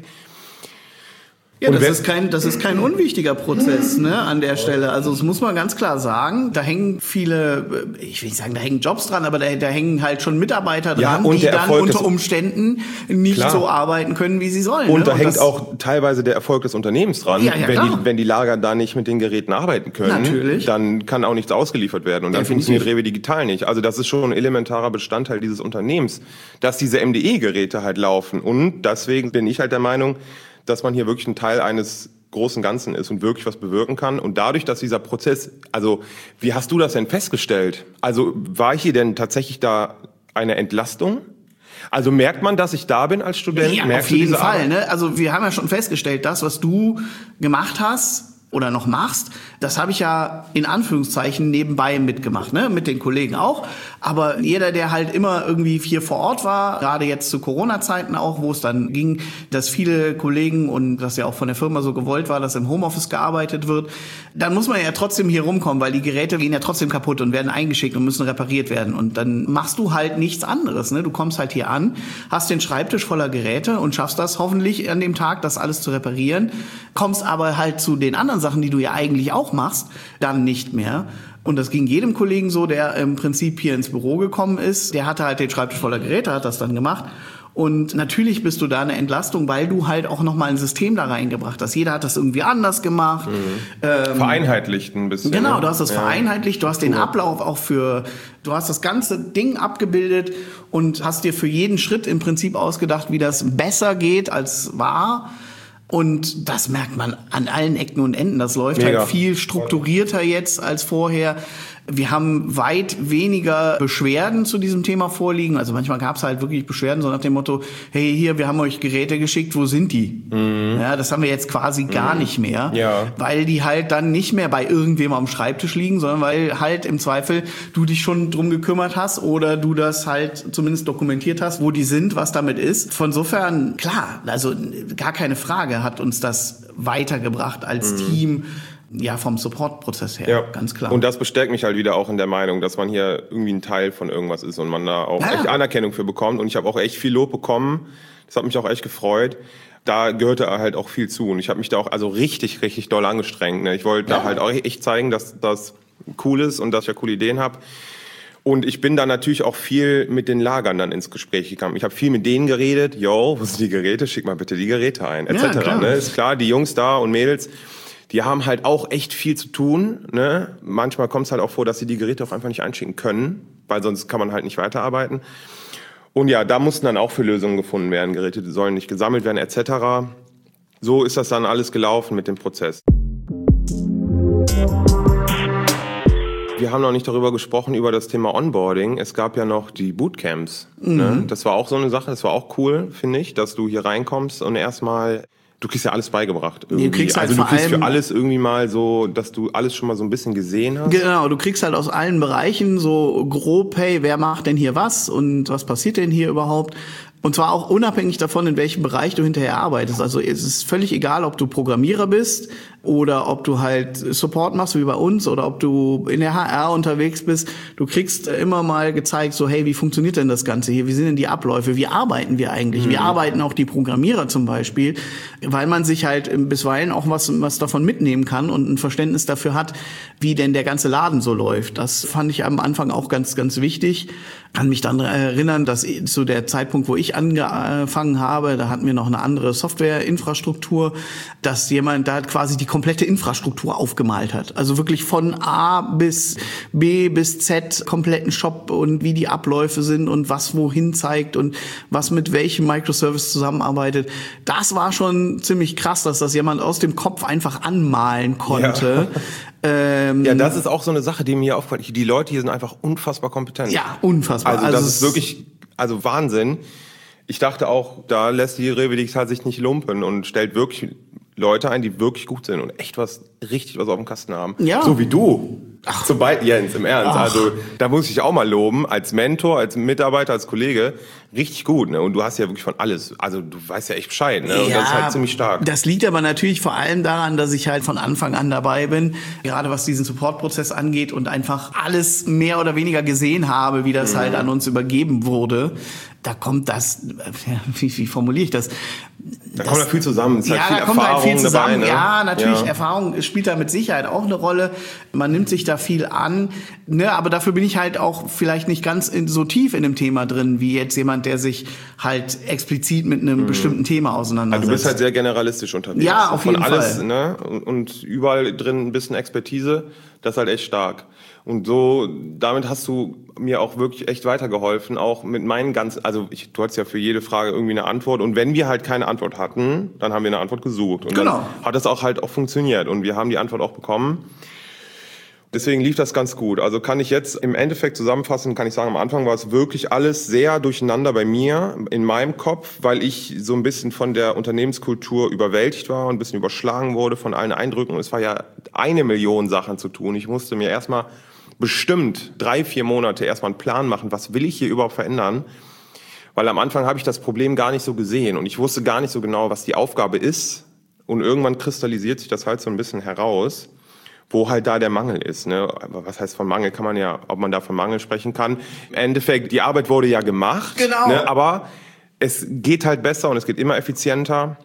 S3: Ja, das ist kein, das ist kein unwichtiger Prozess, ne, an der Stelle. Also, das muss man ganz klar sagen. Da hängen viele, ich will nicht sagen, da hängen Jobs dran, aber da, da hängen halt schon Mitarbeiter dran,
S1: ja, die
S3: dann unter Umständen nicht klar. so arbeiten können, wie sie sollen.
S1: Und
S3: ne?
S1: da
S3: und
S1: hängt auch teilweise der Erfolg des Unternehmens dran.
S3: Ja, ja,
S1: wenn,
S3: klar.
S1: die, wenn die Lager da nicht mit den Geräten arbeiten können,
S3: Natürlich.
S1: dann kann auch nichts ausgeliefert werden. Und dann
S3: Definitiv.
S1: funktioniert Rewe Digital nicht. Also das ist schon ein elementarer Bestandteil dieses Unternehmens, dass diese M D E-Geräte halt laufen. Und deswegen bin ich halt der Meinung, dass man hier wirklich ein Teil eines großen Ganzen ist und wirklich was bewirken kann. Und dadurch, dass dieser Prozess, also wie hast du das denn festgestellt? Also war hier denn tatsächlich da eine Entlastung? Also merkt man, dass ich da bin als Student?
S3: Ja,
S1: Merkst
S3: auf jeden
S1: Fall.
S3: Arbeit? Ne? Also wir haben ja schon festgestellt, das, was du gemacht hast oder noch machst, das habe ich ja in Anführungszeichen nebenbei mitgemacht, ne, mit den Kollegen auch. Aber jeder, der halt immer irgendwie hier vor Ort war, gerade jetzt zu Corona-Zeiten auch, wo es dann ging, dass viele Kollegen und das ja auch von der Firma so gewollt war, dass im Homeoffice gearbeitet wird, dann muss man ja trotzdem hier rumkommen, weil die Geräte gehen ja trotzdem kaputt und werden eingeschickt und müssen repariert werden. Und dann machst du halt nichts anderes, ne? Du kommst halt hier an, hast den Schreibtisch voller Geräte und schaffst das hoffentlich an dem Tag, das alles zu reparieren, kommst aber halt zu den anderen Sachen, die du ja eigentlich auch machst, dann nicht mehr. Und das ging jedem Kollegen so, der im Prinzip hier ins Büro gekommen ist. Der hatte halt den Schreibtisch voller Geräte, hat das dann gemacht. Und natürlich bist du da eine Entlastung, weil du halt auch nochmal ein System da reingebracht hast. Jeder hat das irgendwie anders gemacht.
S1: Mhm.
S3: Ähm,
S1: Vereinheitlicht ein bisschen.
S3: Genau,
S1: ne?
S3: du hast das
S1: ja.
S3: vereinheitlicht, du hast den
S1: Ja.
S3: Ablauf auch für, du hast das ganze Ding abgebildet und hast dir für jeden Schritt im Prinzip ausgedacht, wie das besser geht als war. Und das merkt man an allen Ecken und Enden. Das läuft
S1: Mega.
S3: halt viel strukturierter jetzt als vorher. Wir haben weit weniger Beschwerden zu diesem Thema vorliegen. Also manchmal gab es halt wirklich Beschwerden, so nach dem Motto, hey, hier, wir haben euch Geräte geschickt, wo sind die? Mhm. Ja, das haben wir jetzt quasi mhm. gar nicht mehr,
S1: ja.
S3: weil die halt dann nicht mehr bei irgendwem am Schreibtisch liegen, sondern weil halt im Zweifel du dich schon drum gekümmert hast oder du das halt zumindest dokumentiert hast, wo die sind, was damit ist. Von insofern, klar, also gar keine Frage, hat uns das weitergebracht als mhm. Team. Ja, vom Support-Prozess her, ja. ganz klar.
S1: Und das bestärkt mich halt wieder auch in der Meinung, dass man hier irgendwie ein Teil von irgendwas ist und man da auch ja. echt Anerkennung für bekommt. Und ich habe auch echt viel Lob bekommen. Das hat mich auch echt gefreut. Da gehörte halt auch viel zu. Und ich habe mich da auch also richtig, richtig doll angestrengt. Ne? Ich wollte ja. da halt auch echt zeigen, dass das cool ist und dass ich ja coole Ideen habe. Und ich bin da natürlich auch viel mit den Lagern dann ins Gespräch gekommen. Ich habe viel mit denen geredet. Yo, wo sind die Geräte? Schick mal bitte die Geräte ein, et cetera. Ja, ne? Ist klar, die Jungs da und Mädels, die haben halt auch echt viel zu tun. Ne? Manchmal kommt es halt auch vor, dass sie die Geräte auch einfach nicht einschicken können, weil sonst kann man halt nicht weiterarbeiten. Und ja, da mussten dann auch für Lösungen gefunden werden. Geräte sollen nicht gesammelt werden, et cetera. So ist das dann alles gelaufen mit dem Prozess. Wir haben noch nicht darüber gesprochen, über das Thema Onboarding. Es gab ja noch die Bootcamps. Mhm. Ne? Das war auch so eine Sache, das war auch cool, finde ich, dass du hier reinkommst und erstmal... Du kriegst ja alles beigebracht irgendwie. Du kriegst halt also du kriegst für alles irgendwie mal so, dass du alles schon mal so ein bisschen gesehen hast.
S3: Genau, du kriegst halt aus allen Bereichen so grob, hey, wer macht denn hier was und was passiert denn hier überhaupt? Und zwar auch unabhängig davon, in welchem Bereich du hinterher arbeitest. Also es ist völlig egal, ob du Programmierer bist oder ob du halt Support machst, wie bei uns, oder ob du in der H R unterwegs bist. Du kriegst immer mal gezeigt, so hey, wie funktioniert denn das Ganze hier? Wie sind denn die Abläufe? Wie arbeiten wir eigentlich? Mhm. Wie arbeiten auch die Programmierer zum Beispiel? Weil man sich halt bisweilen auch was, was davon mitnehmen kann und ein Verständnis dafür hat, wie denn der ganze Laden so läuft. Das fand ich am Anfang auch ganz, ganz wichtig. Kann mich dann erinnern, dass zu der Zeitpunkt, wo ich angefangen habe, da hatten wir noch eine andere Softwareinfrastruktur, dass jemand da quasi die komplette Infrastruktur aufgemalt hat. Also wirklich von A bis B bis Z, kompletten Shop und wie die Abläufe sind und was wohin zeigt und was mit welchem Microservice zusammenarbeitet. Das war schon ziemlich krass, dass das jemand aus dem Kopf einfach anmalen konnte.
S1: Ja. Ähm, ja, das ist auch so eine Sache, die mir auffällt. Die Leute hier sind einfach unfassbar kompetent.
S3: Ja, unfassbar.
S1: Also, also das ist wirklich, also Wahnsinn. Ich dachte auch, da lässt die Rewe Digital sich nicht lumpen und stellt wirklich Leute ein, die wirklich gut sind und echt was, richtig was auf dem Kasten haben. Ja. So wie du. Ach, zum Beispiel, Jens, im Ernst. Ach. Also, da muss ich auch mal loben, als Mentor, als Mitarbeiter, als Kollege, richtig gut, ne? Und du hast ja wirklich von alles, also du weißt ja echt Bescheid, ne? Und ja, das ist halt ziemlich stark.
S3: Das liegt aber natürlich vor allem daran, dass ich halt von Anfang an dabei bin, gerade was diesen Support-Prozess angeht und einfach alles mehr oder weniger gesehen habe, wie das mhm. halt an uns übergeben wurde. Da kommt das, wie, wie formuliere ich das?
S1: Da das, kommt halt viel zusammen. Es
S3: ja,
S1: halt viel
S3: da kommt
S1: Erfahrung
S3: halt viel zusammen.
S1: Dabei, ne?
S3: Ja, natürlich, ja. Erfahrung spielt da mit Sicherheit auch eine Rolle. Man nimmt sich da viel an, ne? Aber dafür bin ich halt auch vielleicht nicht ganz in, so tief in dem Thema drin, wie jetzt jemand, der sich halt explizit mit einem mhm. bestimmten Thema auseinandersetzt.
S1: Also du bist halt sehr generalistisch unterwegs.
S3: Ja, auf jeden
S1: Von alles,
S3: Fall.
S1: Ne? Und, und überall drin ein bisschen Expertise, das ist halt echt stark. Und so, damit hast du mir auch wirklich echt weitergeholfen, auch mit meinen ganzen, also ich, du hattest ja für jede Frage irgendwie eine Antwort und wenn wir halt keine Antwort hatten, dann haben wir eine Antwort gesucht und
S3: genau.
S1: Dann hat das auch halt auch funktioniert und wir haben die Antwort auch bekommen. Deswegen lief das ganz gut. Also kann ich jetzt im Endeffekt zusammenfassen, kann ich sagen, am Anfang war es wirklich alles sehr durcheinander bei mir, in meinem Kopf, weil ich so ein bisschen von der Unternehmenskultur überwältigt war und ein bisschen überschlagen wurde von allen Eindrücken. Es war ja eine Million Sachen zu tun. Ich musste mir erstmal bestimmt drei, vier Monate erstmal einen Plan machen, was will ich hier überhaupt verändern? Weil am Anfang habe ich das Problem gar nicht so gesehen und ich wusste gar nicht so genau, was die Aufgabe ist. Und irgendwann kristallisiert sich das halt so ein bisschen heraus, wo halt da der Mangel ist. Ne? Was heißt von Mangel? Kann man ja, ob man da von Mangel sprechen kann. Im Endeffekt, die Arbeit wurde ja gemacht,
S3: genau.
S1: Ne? Aber es geht halt besser und es geht immer effizienter.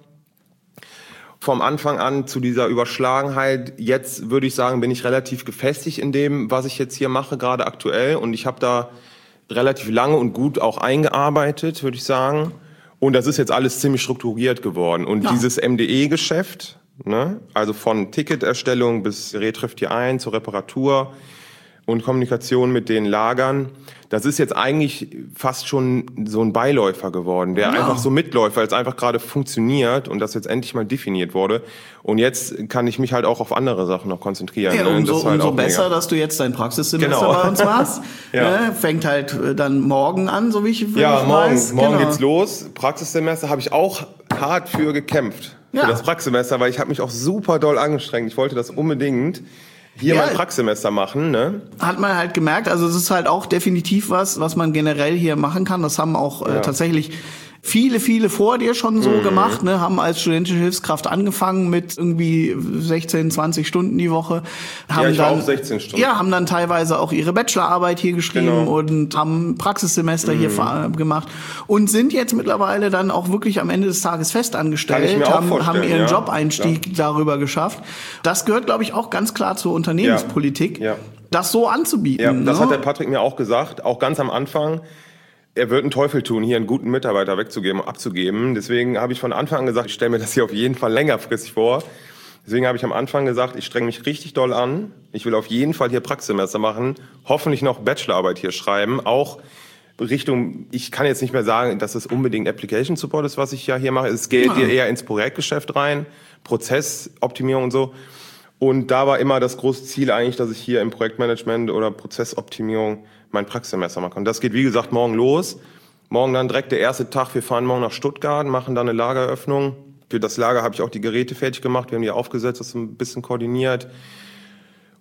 S1: Vom Anfang an zu dieser Überschlagenheit, jetzt würde ich sagen, bin ich relativ gefestigt in dem, was ich jetzt hier mache, gerade aktuell. Und ich habe da relativ lange und gut auch eingearbeitet, würde ich sagen. Und das ist jetzt alles ziemlich strukturiert geworden. Und ja. Dieses M D E-Geschäft, ne, also von Ticketerstellung bis Gerät trifft hier ein, zur Reparatur und Kommunikation mit den Lagern, das ist jetzt eigentlich fast schon so ein Beiläufer geworden, der ja. einfach so mitläuft, weil es einfach gerade funktioniert und das jetzt endlich mal definiert wurde. Und jetzt kann ich mich halt auch auf andere Sachen noch konzentrieren.
S3: Ja,
S1: ne?
S3: umso,
S1: das halt
S3: umso
S1: auch
S3: besser,
S1: mega.
S3: Dass du jetzt dein Praxissemester
S1: genau.
S3: bei uns machst.
S1: ja.
S3: ne? Fängt halt dann morgen an, so wie ich,
S1: ja,
S3: ich
S1: morgen,
S3: weiß.
S1: morgen
S3: genau.
S1: geht's los. Praxissemester habe ich auch hart für gekämpft.
S3: Ja.
S1: Für das Praxissemester, weil ich habe mich auch super doll angestrengt. Ich wollte das unbedingt hier ja, mein Praxissemester machen, ne?
S3: Hat man halt gemerkt, also es ist halt auch definitiv was, was man generell hier machen kann. Das haben auch
S1: ja.
S3: äh, tatsächlich viele, viele vor dir schon so mhm. gemacht, ne, haben als studentische Hilfskraft angefangen mit irgendwie sechzehn, zwanzig Stunden die Woche. Haben
S1: ja, ich
S3: dann,
S1: war auch sechzehn Stunden.
S3: Ja, haben dann teilweise auch ihre Bachelorarbeit hier geschrieben
S1: genau.
S3: und haben Praxissemester mhm. hier gemacht und sind jetzt mittlerweile dann auch wirklich am Ende des Tages festangestellt, haben, haben ihren ja. Job-Einstieg ja. darüber geschafft. Das gehört, glaube ich, auch ganz klar zur Unternehmenspolitik,
S1: ja. Ja.
S3: das so anzubieten.
S1: Ja, das
S3: ne?
S1: hat der Patrick mir auch gesagt, auch ganz am Anfang. Er wird einen Teufel tun, hier einen guten Mitarbeiter wegzugeben, abzugeben. Deswegen habe ich von Anfang an gesagt, ich stelle mir das hier auf jeden Fall längerfristig vor. Deswegen habe ich am Anfang gesagt, ich strenge mich richtig doll an. Ich will auf jeden Fall hier Praxissemester machen, hoffentlich noch Bachelorarbeit hier schreiben. Auch Richtung, ich kann jetzt nicht mehr sagen, dass es unbedingt Application Support ist, was ich ja hier mache. Es geht ja. hier eher ins Projektgeschäft rein, Prozessoptimierung und so. Und da war immer das große Ziel eigentlich, dass ich hier im Projektmanagement oder Prozessoptimierung mein Praxissemester machen kann. Und das geht, wie gesagt, morgen los. Morgen dann direkt der erste Tag. Wir fahren morgen nach Stuttgart, machen dann eine Lageröffnung. Für das Lager habe ich auch die Geräte fertig gemacht. Wir haben die aufgesetzt, das ein bisschen koordiniert.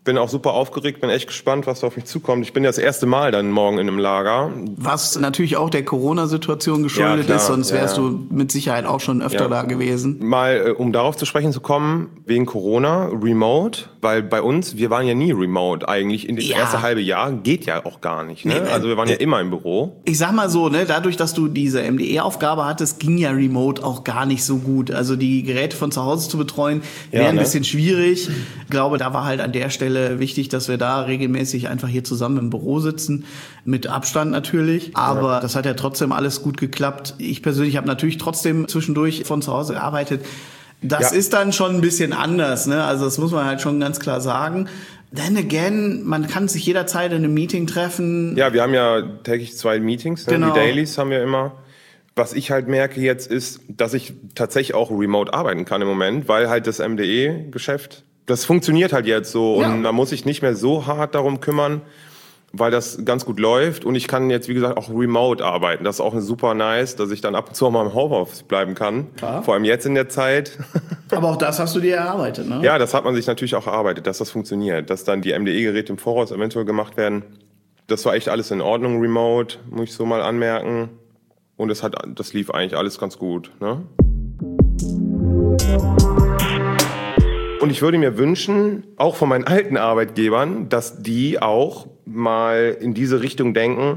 S1: Bin auch super aufgeregt, bin echt gespannt, was da auf mich zukommt. Ich bin ja das erste Mal dann morgen in einem Lager.
S3: Was natürlich auch der Corona-Situation geschuldet ja, ist, sonst wärst ja. du mit Sicherheit auch schon öfter ja. da gewesen.
S1: Mal, um darauf zu sprechen zu kommen, wegen Corona, remote, weil bei uns, wir waren ja nie remote eigentlich. In das ja. erste halbe Jahr geht ja auch gar nicht. Ne? Also wir waren ja immer im Büro.
S3: Ich sag mal so, ne, dadurch, dass du diese M D E-Aufgabe hattest, ging ja remote auch gar nicht so gut. Also die Geräte von zu Hause zu betreuen, wäre ja, ein ne? bisschen schwierig. Ich glaube, da war halt an der Stelle wichtig, dass wir da regelmäßig einfach hier zusammen im Büro sitzen, mit Abstand natürlich, aber ja. das hat ja trotzdem alles gut geklappt. Ich persönlich habe natürlich trotzdem zwischendurch von zu Hause gearbeitet. Das ja. ist dann schon ein bisschen anders, ne? Also das muss man halt schon ganz klar sagen. Then again, man kann sich jederzeit in einem Meeting treffen.
S1: Ja, wir haben ja täglich zwei Meetings, ne? Genau. Die Dailies haben wir immer. Was ich halt merke jetzt ist, dass ich tatsächlich auch remote arbeiten kann im Moment, weil halt das M D E-Geschäft, das funktioniert halt jetzt so und ja. da muss ich nicht mehr so hart darum kümmern, weil das ganz gut läuft und ich kann jetzt, wie gesagt, auch remote arbeiten. Das ist auch super nice, dass ich dann ab und zu auch mal im Homeoffice bleiben kann. Klar. Vor allem jetzt in der Zeit.
S3: Aber auch das hast du dir erarbeitet, ne?
S1: Ja, das hat man sich natürlich auch erarbeitet, dass das funktioniert. Dass dann die M D E-Geräte im Voraus eventuell gemacht werden. Das war echt alles in Ordnung remote, muss ich so mal anmerken. Und das hat, das lief eigentlich alles ganz gut, ne? Und ich würde mir wünschen, auch von meinen alten Arbeitgebern, dass die auch mal in diese Richtung denken.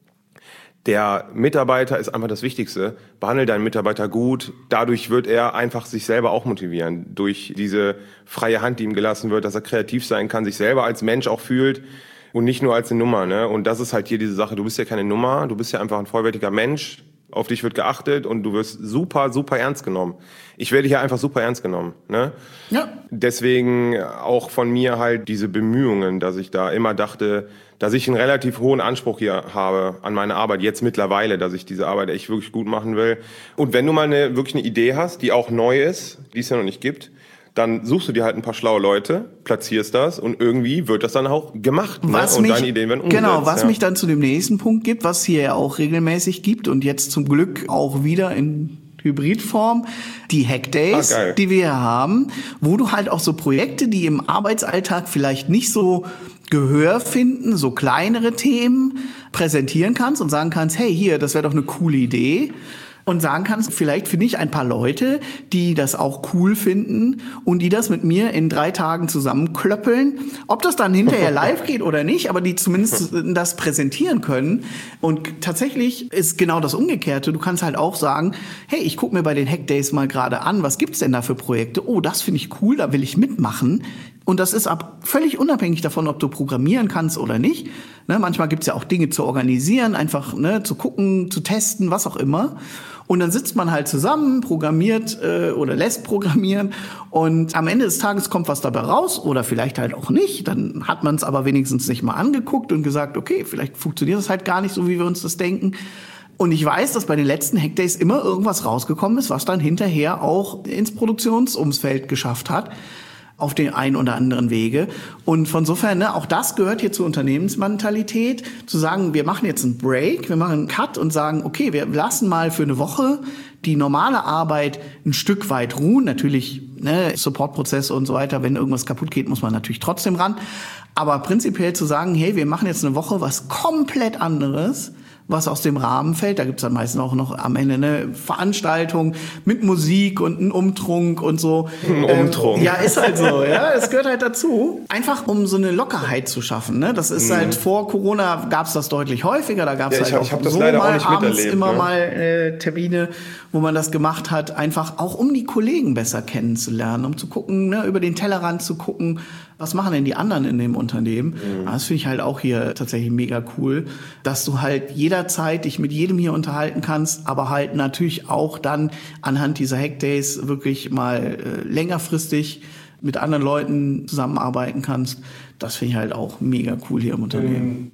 S1: Der Mitarbeiter ist einfach das Wichtigste. Behandle deinen Mitarbeiter gut. Dadurch wird er einfach sich selber auch motivieren. Durch diese freie Hand, die ihm gelassen wird, dass er kreativ sein kann, sich selber als Mensch auch fühlt und nicht nur als eine Nummer, ne? Und das ist halt hier diese Sache. Du bist ja keine Nummer, du bist ja einfach ein vollwertiger Mensch. Auf dich wird geachtet und du wirst super, super ernst genommen. Ich werde hier einfach super ernst genommen, ne?
S3: Ja.
S1: Deswegen auch von mir halt diese Bemühungen, dass ich da immer dachte, dass ich einen relativ hohen Anspruch hier habe an meine Arbeit, jetzt mittlerweile, dass ich diese Arbeit echt wirklich gut machen will. Und wenn du mal eine, wirklich eine Idee hast, die auch neu ist, die es ja noch nicht gibt, dann suchst du dir halt ein paar schlaue Leute, platzierst das und irgendwie wird das dann auch gemacht. Ne? Und
S3: mich,
S1: deine Ideen werden umgesetzt.
S3: Genau, was
S1: ja.
S3: mich dann zu dem nächsten Punkt gibt, was hier ja auch regelmäßig gibt und jetzt zum Glück auch wieder in Hybridform, die Hackdays, ah, die wir hier haben, wo du halt auch so Projekte, die im Arbeitsalltag vielleicht nicht so Gehör finden, so kleinere Themen präsentieren kannst und sagen kannst, hey, hier, das wäre doch eine coole Idee. Und sagen kannst, vielleicht finde ich ein paar Leute, die das auch cool finden und die das mit mir in drei Tagen zusammenklöppeln. Ob das dann hinterher live geht oder nicht, aber die zumindest das präsentieren können. Und tatsächlich ist genau das Umgekehrte. Du kannst halt auch sagen, hey, ich gucke mir bei den Hackdays mal gerade an, was gibt's denn da für Projekte? Oh, das finde ich cool, da will ich mitmachen. Und das ist ab völlig unabhängig davon, ob du programmieren kannst oder nicht. Ne, manchmal gibt's ja auch Dinge zu organisieren, einfach ne, zu gucken, zu testen, was auch immer. Und dann sitzt man halt zusammen, programmiert äh, oder lässt programmieren und am Ende des Tages kommt was dabei raus oder vielleicht halt auch nicht. Dann hat man es aber wenigstens nicht mal angeguckt und gesagt, okay, vielleicht funktioniert das halt gar nicht so, wie wir uns das denken. Und ich weiß, dass bei den letzten Hackdays immer irgendwas rausgekommen ist, was dann hinterher auch ins Produktionsumfeld geschafft hat. Auf den einen oder anderen Wege. Und von sofern, ne, auch das gehört hier zur Unternehmensmentalität, zu sagen, wir machen jetzt einen Break, wir machen einen Cut und sagen, okay, wir lassen mal für eine Woche die normale Arbeit ein Stück weit ruhen. Natürlich, ne, Supportprozesse und so weiter, wenn irgendwas kaputt geht, muss man natürlich trotzdem ran. Aber prinzipiell zu sagen, hey, wir machen jetzt eine Woche was komplett anderes, was aus dem Rahmen fällt. Da gibt's dann meistens auch noch am Ende eine Veranstaltung mit Musik und einen Umtrunk und so.
S1: Ein Umtrunk.
S3: Ähm, ja, ist halt so. Ja, es gehört halt dazu. Einfach um so eine Lockerheit zu schaffen. Ne? Das ist mhm. halt vor Corona gab's das deutlich häufiger. Da gab's
S1: ja,
S3: halt
S1: hab,
S3: auch
S1: ich hab das
S3: so
S1: leider
S3: mal
S1: auch nicht
S3: abends
S1: miterlebt,
S3: immer
S1: ne?
S3: mal äh, Termine, wo man das gemacht hat. Einfach auch um die Kollegen besser kennenzulernen, um zu gucken, ne, über den Tellerrand zu gucken, was machen denn die anderen in dem Unternehmen? Mhm. Das finde ich halt auch hier tatsächlich mega cool, dass du halt jederzeit dich mit jedem hier unterhalten kannst, aber halt natürlich auch dann anhand dieser Hackdays wirklich mal äh, längerfristig mit anderen Leuten zusammenarbeiten kannst. Das finde ich halt auch mega cool hier im Unternehmen.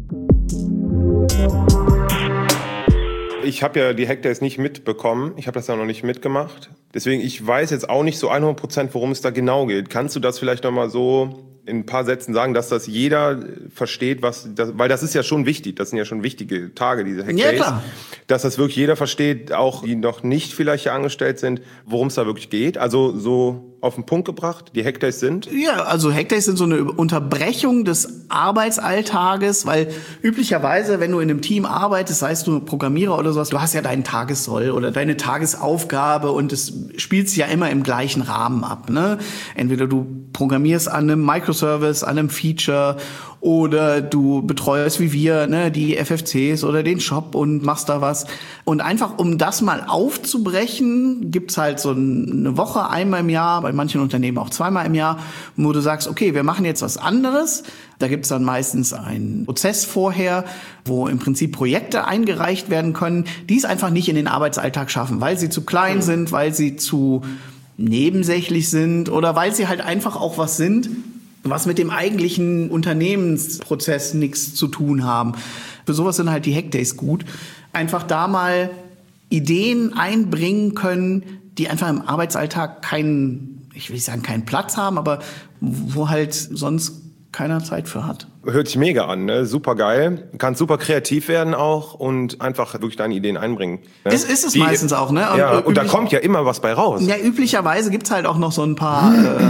S1: Mhm. Ich habe ja die Hackdays nicht mitbekommen. Ich habe das ja noch nicht mitgemacht. Deswegen, ich weiß jetzt auch nicht so hundert Prozent, worum es da genau geht. Kannst du das vielleicht noch mal so in ein paar Sätzen sagen, dass das jeder versteht, was, das, weil das ist ja schon wichtig, das sind ja schon wichtige Tage, diese Hackdays.
S3: Ja, klar.
S1: Dass das wirklich jeder versteht, auch die noch nicht vielleicht hier angestellt sind, worum es da wirklich geht. Also so auf den Punkt gebracht, die Hackdays sind?
S3: Ja, also Hackdays sind so eine Unterbrechung des Arbeitsalltages, weil üblicherweise, wenn du in einem Team arbeitest, sei es du Programmierer oder sowas, du hast ja deinen Tagessoll oder deine Tagesaufgabe und es spielt sich ja immer im gleichen Rahmen ab, ne? Entweder du programmierst an einem Microservice, an einem Feature oder du betreust wie wir, ne, die F F Cs oder den Shop und machst da was. Und einfach, um das mal aufzubrechen, gibt's halt so eine Woche einmal im Jahr, bei manchen Unternehmen auch zweimal im Jahr, wo du sagst, okay, wir machen jetzt was anderes. Da gibt's dann meistens einen Prozess vorher, wo im Prinzip Projekte eingereicht werden können, die es einfach nicht in den Arbeitsalltag schaffen, weil sie zu klein sind, weil sie zu nebensächlich sind oder weil sie halt einfach auch was sind, was mit dem eigentlichen Unternehmensprozess nichts zu tun haben. Für sowas sind halt die Hackdays gut. Einfach da mal Ideen einbringen können, die einfach im Arbeitsalltag keinen, ich will nicht sagen keinen Platz haben, aber wo halt sonst keiner Zeit für hat.
S1: Hört sich mega an, ne? Super geil. Kannst super kreativ werden auch und einfach wirklich deine Ideen einbringen. Ne?
S3: Ist, ist es
S1: Die,
S3: meistens auch, ne? Und,
S1: ja, und da kommt ja immer was bei raus.
S3: Ja, üblicherweise gibt's halt auch noch so ein paar äh,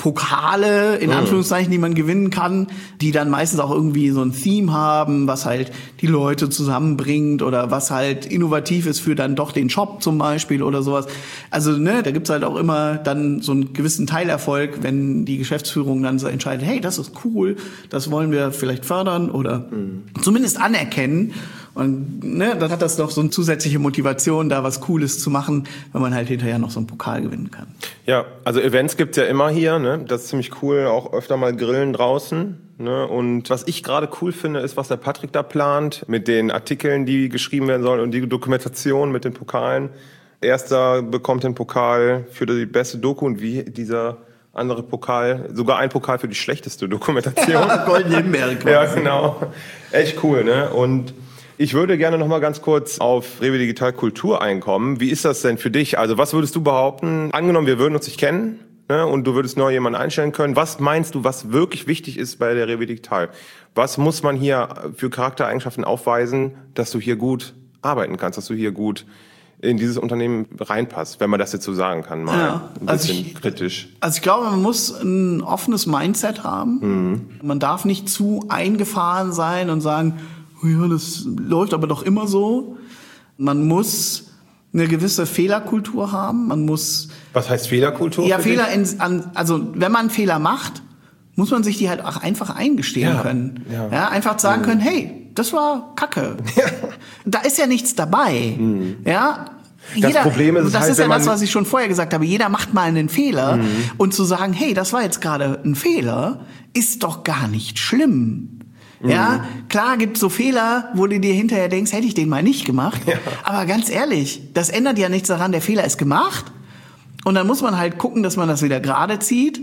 S3: Pokale, in Anführungszeichen, die man gewinnen kann, die dann meistens auch irgendwie so ein Theme haben, was halt die Leute zusammenbringt oder was halt innovativ ist für dann doch den Shop zum Beispiel oder sowas. Also, ne, da gibt's halt auch immer dann so einen gewissen Teilerfolg, wenn die Geschäftsführung dann so entscheidet, hey, das ist cool, das wollen wir vielleicht fördern oder mhm. zumindest anerkennen. Und ne, dann hat das doch so eine zusätzliche Motivation, da was Cooles zu machen, wenn man halt hinterher noch so einen Pokal gewinnen kann.
S1: Ja, also Events gibt's ja immer hier, ne? Das ist ziemlich cool, auch öfter mal grillen draußen. Ne? Und was ich gerade cool finde, ist, was der Patrick da plant, mit den Artikeln, die geschrieben werden sollen und die Dokumentation mit den Pokalen. Erster bekommt den Pokal für die beste Doku und wie dieser andere Pokal, sogar ein Pokal für die schlechteste Dokumentation.
S3: Golden Himbeere.
S1: Ja, genau. Echt cool, ne? Und ich würde gerne noch mal ganz kurz auf Rewe Digital Kultur einkommen. Wie ist das denn für dich? Also was würdest du behaupten? Angenommen, wir würden uns nicht kennen, ne? Und du würdest neu jemanden einstellen können. Was meinst du, was wirklich wichtig ist bei der Rewe Digital? Was muss man hier für Charaktereigenschaften aufweisen, dass du hier gut arbeiten kannst, dass du hier gut in dieses Unternehmen reinpasst, wenn man das jetzt so sagen kann, mal
S3: ja,
S1: ein
S3: also
S1: bisschen
S3: ich,
S1: kritisch.
S3: Also ich glaube, man muss ein offenes Mindset haben. Mhm. Man darf nicht zu eingefahren sein und sagen, oh ja, das läuft aber doch immer so. Man muss eine gewisse Fehlerkultur haben. Man muss.
S1: Was heißt Fehlerkultur?
S3: Ja, Fehler in, an, also wenn man Fehler macht, muss man sich die halt auch einfach eingestehen
S1: ja,
S3: können.
S1: Ja.
S3: Ja, einfach sagen mhm. können, hey, das war Kacke. Ja. Da ist ja nichts dabei. Mhm. Ja.
S1: Das
S3: jeder,
S1: Problem ist,
S3: das
S1: halt,
S3: ist ja
S1: wenn
S3: das, was ich schon vorher gesagt habe. Jeder macht mal einen Fehler
S1: mhm. und
S3: zu sagen, hey, das war jetzt gerade ein Fehler, ist doch gar nicht schlimm. Mhm. Ja, klar gibt's so Fehler, wo du dir hinterher denkst, hätte ich den mal nicht gemacht. Ja. Aber ganz ehrlich, das ändert ja nichts daran, der Fehler ist gemacht. Und dann muss man halt gucken, dass man das wieder gerade zieht.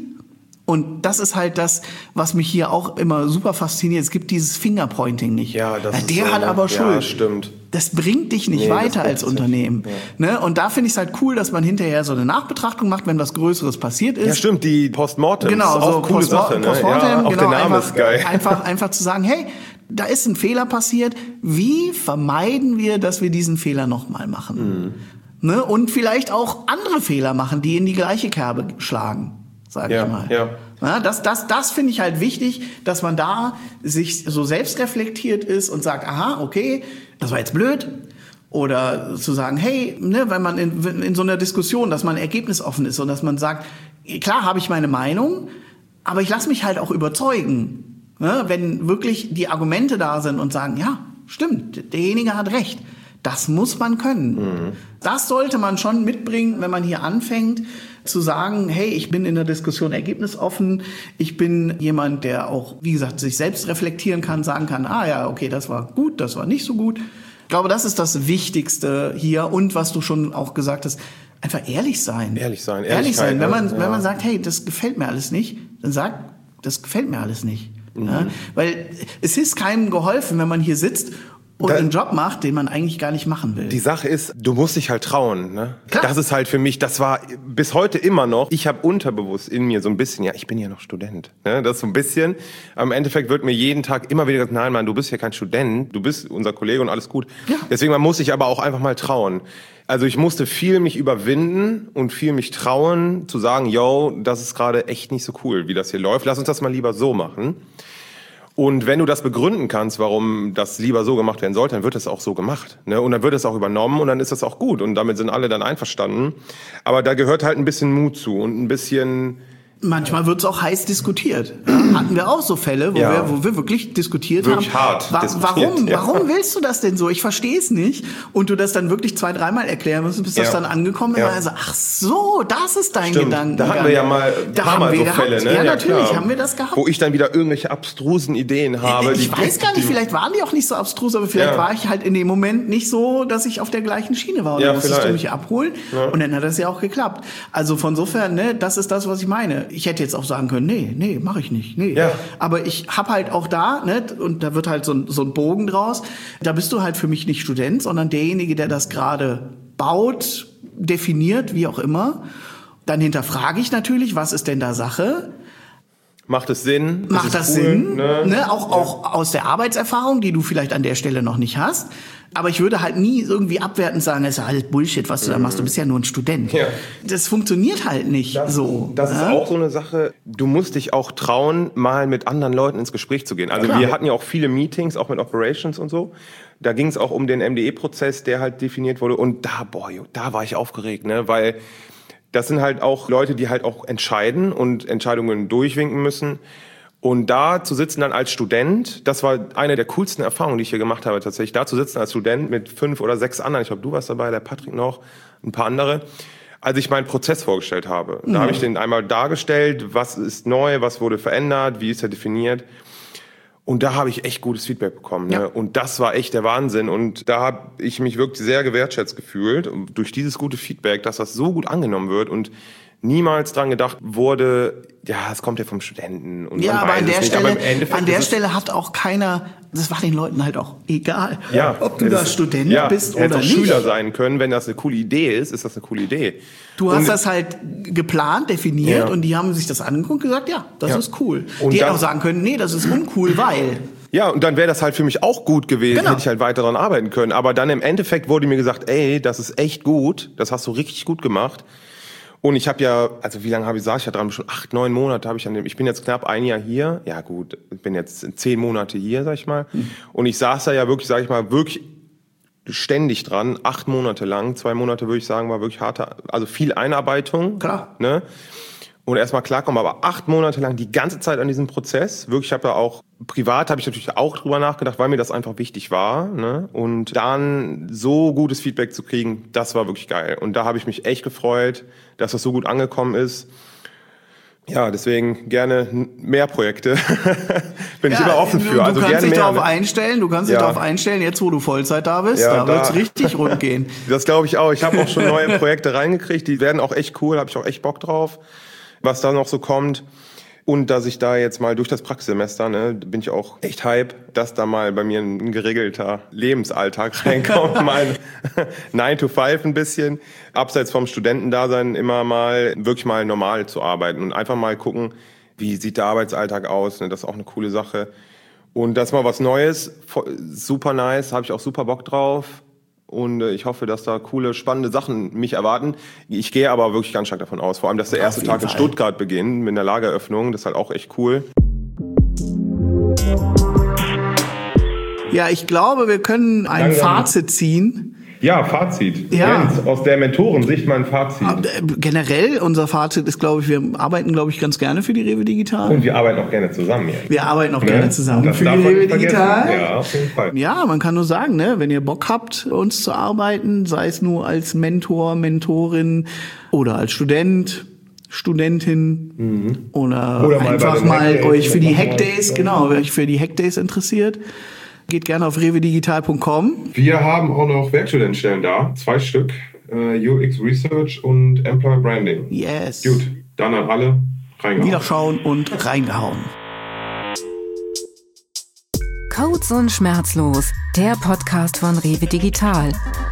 S3: Und das ist halt das, was mich hier auch immer super fasziniert. Es gibt dieses Fingerpointing nicht.
S1: Ja, das
S3: ja,
S1: ist
S3: der
S1: so,
S3: hat aber Schuld.
S1: Ja, stimmt.
S3: Das bringt dich nicht nee, weiter als Unternehmen. Ja. Ne? Und da finde ich es halt cool, dass man hinterher so eine Nachbetrachtung macht, wenn was Größeres passiert ist.
S1: Ja, stimmt, die Postmortem.
S3: Genau,
S1: ist auch
S3: so
S1: coole
S3: Post
S1: Sache, ne?
S3: Postmortem,
S1: ja, auch
S3: genau,
S1: der Name
S3: einfach,
S1: ist geil.
S3: Einfach, einfach zu sagen, hey, da ist ein Fehler passiert. Wie vermeiden wir, dass wir diesen Fehler nochmal machen? Mhm. Ne? Und vielleicht auch andere Fehler machen, die in die gleiche Kerbe schlagen, sage
S1: ja,
S3: ich mal.
S1: Ja.
S3: Ja, das das, das finde ich halt wichtig, dass man da sich so selbst reflektiert ist und sagt, aha, okay, das war jetzt blöd. Oder zu sagen, hey, ne, wenn man in, in so einer Diskussion, dass man ergebnisoffen ist und dass man sagt, klar habe ich meine Meinung, aber ich lasse mich halt auch überzeugen. Ne, wenn wirklich die Argumente da sind und sagen, ja, stimmt, derjenige hat recht. Das muss man können. Mhm. Das sollte man schon mitbringen, wenn man hier anfängt zu sagen, hey, ich bin in der Diskussion ergebnisoffen. Ich bin jemand, der auch, wie gesagt, sich selbst reflektieren kann, sagen kann, ah ja, okay, das war gut, das war nicht so gut. Ich glaube, das ist das Wichtigste hier. Und was du schon auch gesagt hast, einfach ehrlich sein.
S1: Ehrlich sein.
S3: Ehrlich sein. Wenn man,
S1: ja.
S3: wenn man sagt, hey, das gefällt mir alles nicht, dann sagt, das gefällt mir alles nicht. Mhm. Ja? Weil es ist keinem geholfen, wenn man hier sitzt und einen Job macht, den man eigentlich gar nicht machen will.
S1: Die Sache ist, du musst dich halt trauen. Ne?
S3: Klar.
S1: Das ist halt für mich, das war bis heute immer noch, ich habe unterbewusst in mir so ein bisschen, ja, ich bin ja noch Student. Ne? Das ist so ein bisschen, am Endeffekt wird mir jeden Tag immer wieder gesagt, nein, Mann, du bist ja kein Student, du bist unser Kollege und alles gut.
S3: Ja.
S1: Deswegen man muss sich aber auch einfach mal trauen. Also ich musste viel mich überwinden und viel mich trauen, zu sagen, yo, das ist gerade echt nicht so cool, wie das hier läuft. Lass uns das mal lieber so machen. Und wenn du das begründen kannst, warum das lieber so gemacht werden sollte, dann wird es auch so gemacht. Ne? Und dann wird es auch übernommen und dann ist das auch gut. Und damit sind alle dann einverstanden. Aber da gehört halt ein bisschen Mut zu und ein bisschen...
S3: Manchmal wird es auch heiß diskutiert. Hatten wir auch so Fälle, wo,
S1: Ja.
S3: wir, wo wir wirklich diskutiert
S1: Wirklich
S3: haben.
S1: hart
S3: Wa-
S1: diskutiert,
S3: warum,
S1: ja.
S3: warum willst du das denn so? Ich verstehe es nicht. Und du das dann wirklich zwei, dreimal erklären musst, bis das
S1: Ja.
S3: dann angekommen ist.
S1: Ja.
S3: Also, ach so, das ist dein
S1: Stimmt,
S3: Gedankengang.
S1: da hatten wir ja mal ein
S3: Da
S1: paar
S3: haben
S1: Mal
S3: wir
S1: so
S3: gehabt.
S1: Fälle, ne?
S3: Ja, natürlich
S1: klar.
S3: haben wir das gehabt.
S1: Wo ich dann wieder irgendwelche abstrusen Ideen habe.
S3: Ich
S1: die-
S3: weiß gar nicht,
S1: die-
S3: vielleicht waren die auch nicht so abstrus, aber vielleicht
S1: Ja.
S3: war ich halt in dem Moment nicht so, dass ich auf der gleichen Schiene war. Und
S1: Ja,
S3: dann musstest du
S1: vielleicht.
S3: mich abholen und dann hat das ja auch geklappt. Also von sofern, ne, das ist das, was ich meine. Ich hätte jetzt auch sagen können, nee, nee, mache ich nicht, nee.
S1: Ja.
S3: Aber ich hab halt auch da, ne, und da wird halt so ein, so ein Bogen draus, da bist du halt für mich nicht Student, sondern derjenige, der das gerade baut, definiert, wie auch immer. Dann hinterfrage ich natürlich, was ist denn da Sache?
S1: Macht es Sinn? Ist
S3: Macht
S1: es
S3: das
S1: cool?
S3: Sinn?
S1: Ne?
S3: Ne? Auch, auch aus der Arbeitserfahrung, die du vielleicht an der Stelle noch nicht hast. Aber ich würde halt nie irgendwie abwertend sagen, das ist ja alles Bullshit, was du da machst. Du bist ja nur ein Student.
S1: Ja.
S3: Das funktioniert halt nicht
S1: Das,
S3: so.
S1: das ist
S3: ne?
S1: auch so eine Sache, du musst dich auch trauen, mal mit anderen Leuten ins Gespräch zu gehen. Also
S3: Klar.
S1: wir hatten ja auch viele Meetings, auch mit Operations und so. Da ging es auch um den M D E-Prozess, der halt definiert wurde. Und da, boah, jo, da war ich aufgeregt, ne? Weil das sind halt auch Leute, die halt auch entscheiden und Entscheidungen durchwinken müssen. Und da zu sitzen dann als Student, das war eine der coolsten Erfahrungen, die ich hier gemacht habe tatsächlich. Da zu sitzen als Student mit fünf oder sechs anderen, ich glaube, du warst dabei, der Patrick noch, ein paar andere, als ich meinen Prozess vorgestellt habe. Da
S3: Mhm.
S1: habe ich den einmal dargestellt, was ist neu, was wurde verändert, wie ist er definiert. Und da habe ich echt gutes Feedback bekommen.
S3: Ja.
S1: Ne? Und das war echt der Wahnsinn. Und da habe ich mich wirklich sehr gewertschätzt gefühlt. Und durch dieses gute Feedback, dass das so gut angenommen wird und niemals dran gedacht wurde, ja, es kommt ja vom Studenten. Und
S3: Ja,
S1: man
S3: aber
S1: weiß
S3: an
S1: es
S3: der
S1: nicht.
S3: Stelle,
S1: Aber im Endeffekt
S3: an der
S1: ist es-
S3: Stelle hat auch keiner, das war den Leuten halt auch egal,
S1: ja,
S3: ob du
S1: es
S3: da
S1: ist-
S3: Student
S1: ja,
S3: bist
S1: hätte
S3: oder
S1: auch
S3: nicht.
S1: Schüler sein können. Wenn das eine coole Idee ist, ist das eine coole Idee.
S3: Du hast
S1: Und-
S3: das halt geplant, definiert
S1: Ja.
S3: und die haben sich das angeguckt und gesagt, ja, das
S1: Ja.
S3: ist cool.
S1: Und
S3: Die hätten
S1: dann-
S3: auch sagen können, nee, das ist uncool, weil...
S1: Ja, und dann wäre das halt für mich auch gut gewesen,
S3: Genau.
S1: hätte ich halt weiter daran arbeiten können. Aber dann im Endeffekt wurde mir gesagt, ey, das ist echt gut, das hast du richtig gut gemacht. Und ich habe ja, also wie lange habe ich, saß ich ja dran, schon acht, neun Monate habe ich an dem, ich bin jetzt knapp ein Jahr hier, ja gut, ich bin jetzt zehn Monate hier, sag ich mal.
S3: Mhm.
S1: Und ich saß da ja wirklich, sag ich mal, wirklich ständig dran, acht Monate lang, zwei Monate würde ich sagen, war wirklich harte, also viel Einarbeitung.
S3: Klar.
S1: Ne? Und erstmal klarkommen, aber acht Monate lang die ganze Zeit an diesem Prozess. Wirklich, ich habe ja auch, privat habe ich natürlich auch drüber nachgedacht, weil mir das einfach wichtig war. Ne? Und dann so gutes Feedback zu kriegen, das war wirklich geil. Und da habe ich mich echt gefreut, dass das so gut angekommen ist. Ja, deswegen gerne mehr Projekte. Bin ich immer offen für.
S3: Du,
S1: Also
S3: du kannst
S1: gerne
S3: dich
S1: mehr.
S3: darauf einstellen, du kannst dich
S1: Ja.
S3: darauf einstellen, jetzt wo du Vollzeit da bist,
S1: Ja,
S3: da
S1: da-
S3: wird's richtig rund gehen.
S1: Das glaube ich auch. Ich habe auch schon neue Projekte reingekriegt. Die werden auch echt cool. Habe ich auch echt Bock drauf, was da noch so kommt. Und dass ich da jetzt mal durch das Praxissemester, ne, bin ich auch echt hype, dass da mal bei mir ein geregelter Lebensalltag reinkommt. Mal nine to five ein bisschen. Abseits vom Studentendasein immer mal wirklich mal normal zu arbeiten und einfach mal gucken, wie sieht der Arbeitsalltag aus. Ne? Das ist auch eine coole Sache. Und das ist mal was Neues. Super nice, habe ich auch super Bock drauf. Und äh, ich hoffe, dass da coole, spannende Sachen mich erwarten. Ich gehe aber wirklich ganz stark davon aus. Vor allem, dass der
S3: Auf
S1: erste
S3: jeden
S1: Tag in
S3: Fall.
S1: Stuttgart beginnt mit der Lageröffnung. Das ist halt auch echt cool.
S3: Ja, ich glaube, wir können ein
S1: Langsam.
S3: Fazit ziehen.
S1: Ja, Fazit.
S3: Ja.
S1: Jens, aus der Mentorensicht mein Fazit.
S3: Äh, Generell, unser Fazit ist, glaube ich, wir arbeiten, glaube ich, ganz gerne für die Rewe Digital.
S1: Und wir arbeiten auch gerne zusammen, Jens.
S3: Wir arbeiten auch
S1: Ne?
S3: gerne zusammen
S1: Das
S3: für
S1: darf
S3: die
S1: man
S3: Rewe
S1: nicht vergessen.
S3: Digital.
S1: Ja, auf jeden Fall.
S3: Ja, man kann nur sagen, ne, wenn ihr Bock habt, uns zu arbeiten, sei es nur als Mentor, Mentorin oder als Student, Studentin oder,
S1: Oder mal bei
S3: einfach
S1: den
S3: mal
S1: Hackdays
S3: euch für die
S1: mitmachen.
S3: Hackdays, genau, wer euch für die Hackdays interessiert, geht gerne auf rewe digital punkt com.
S1: Wir haben auch noch Werkstudentenstellen da. Zwei Stück. Äh, U X Research und Employer Branding.
S3: Yes.
S1: Gut, dann an alle reingehauen.
S3: Wiederschauen und reingehauen.
S2: Codes und Schmerzlos, der Podcast von Rewe Digital.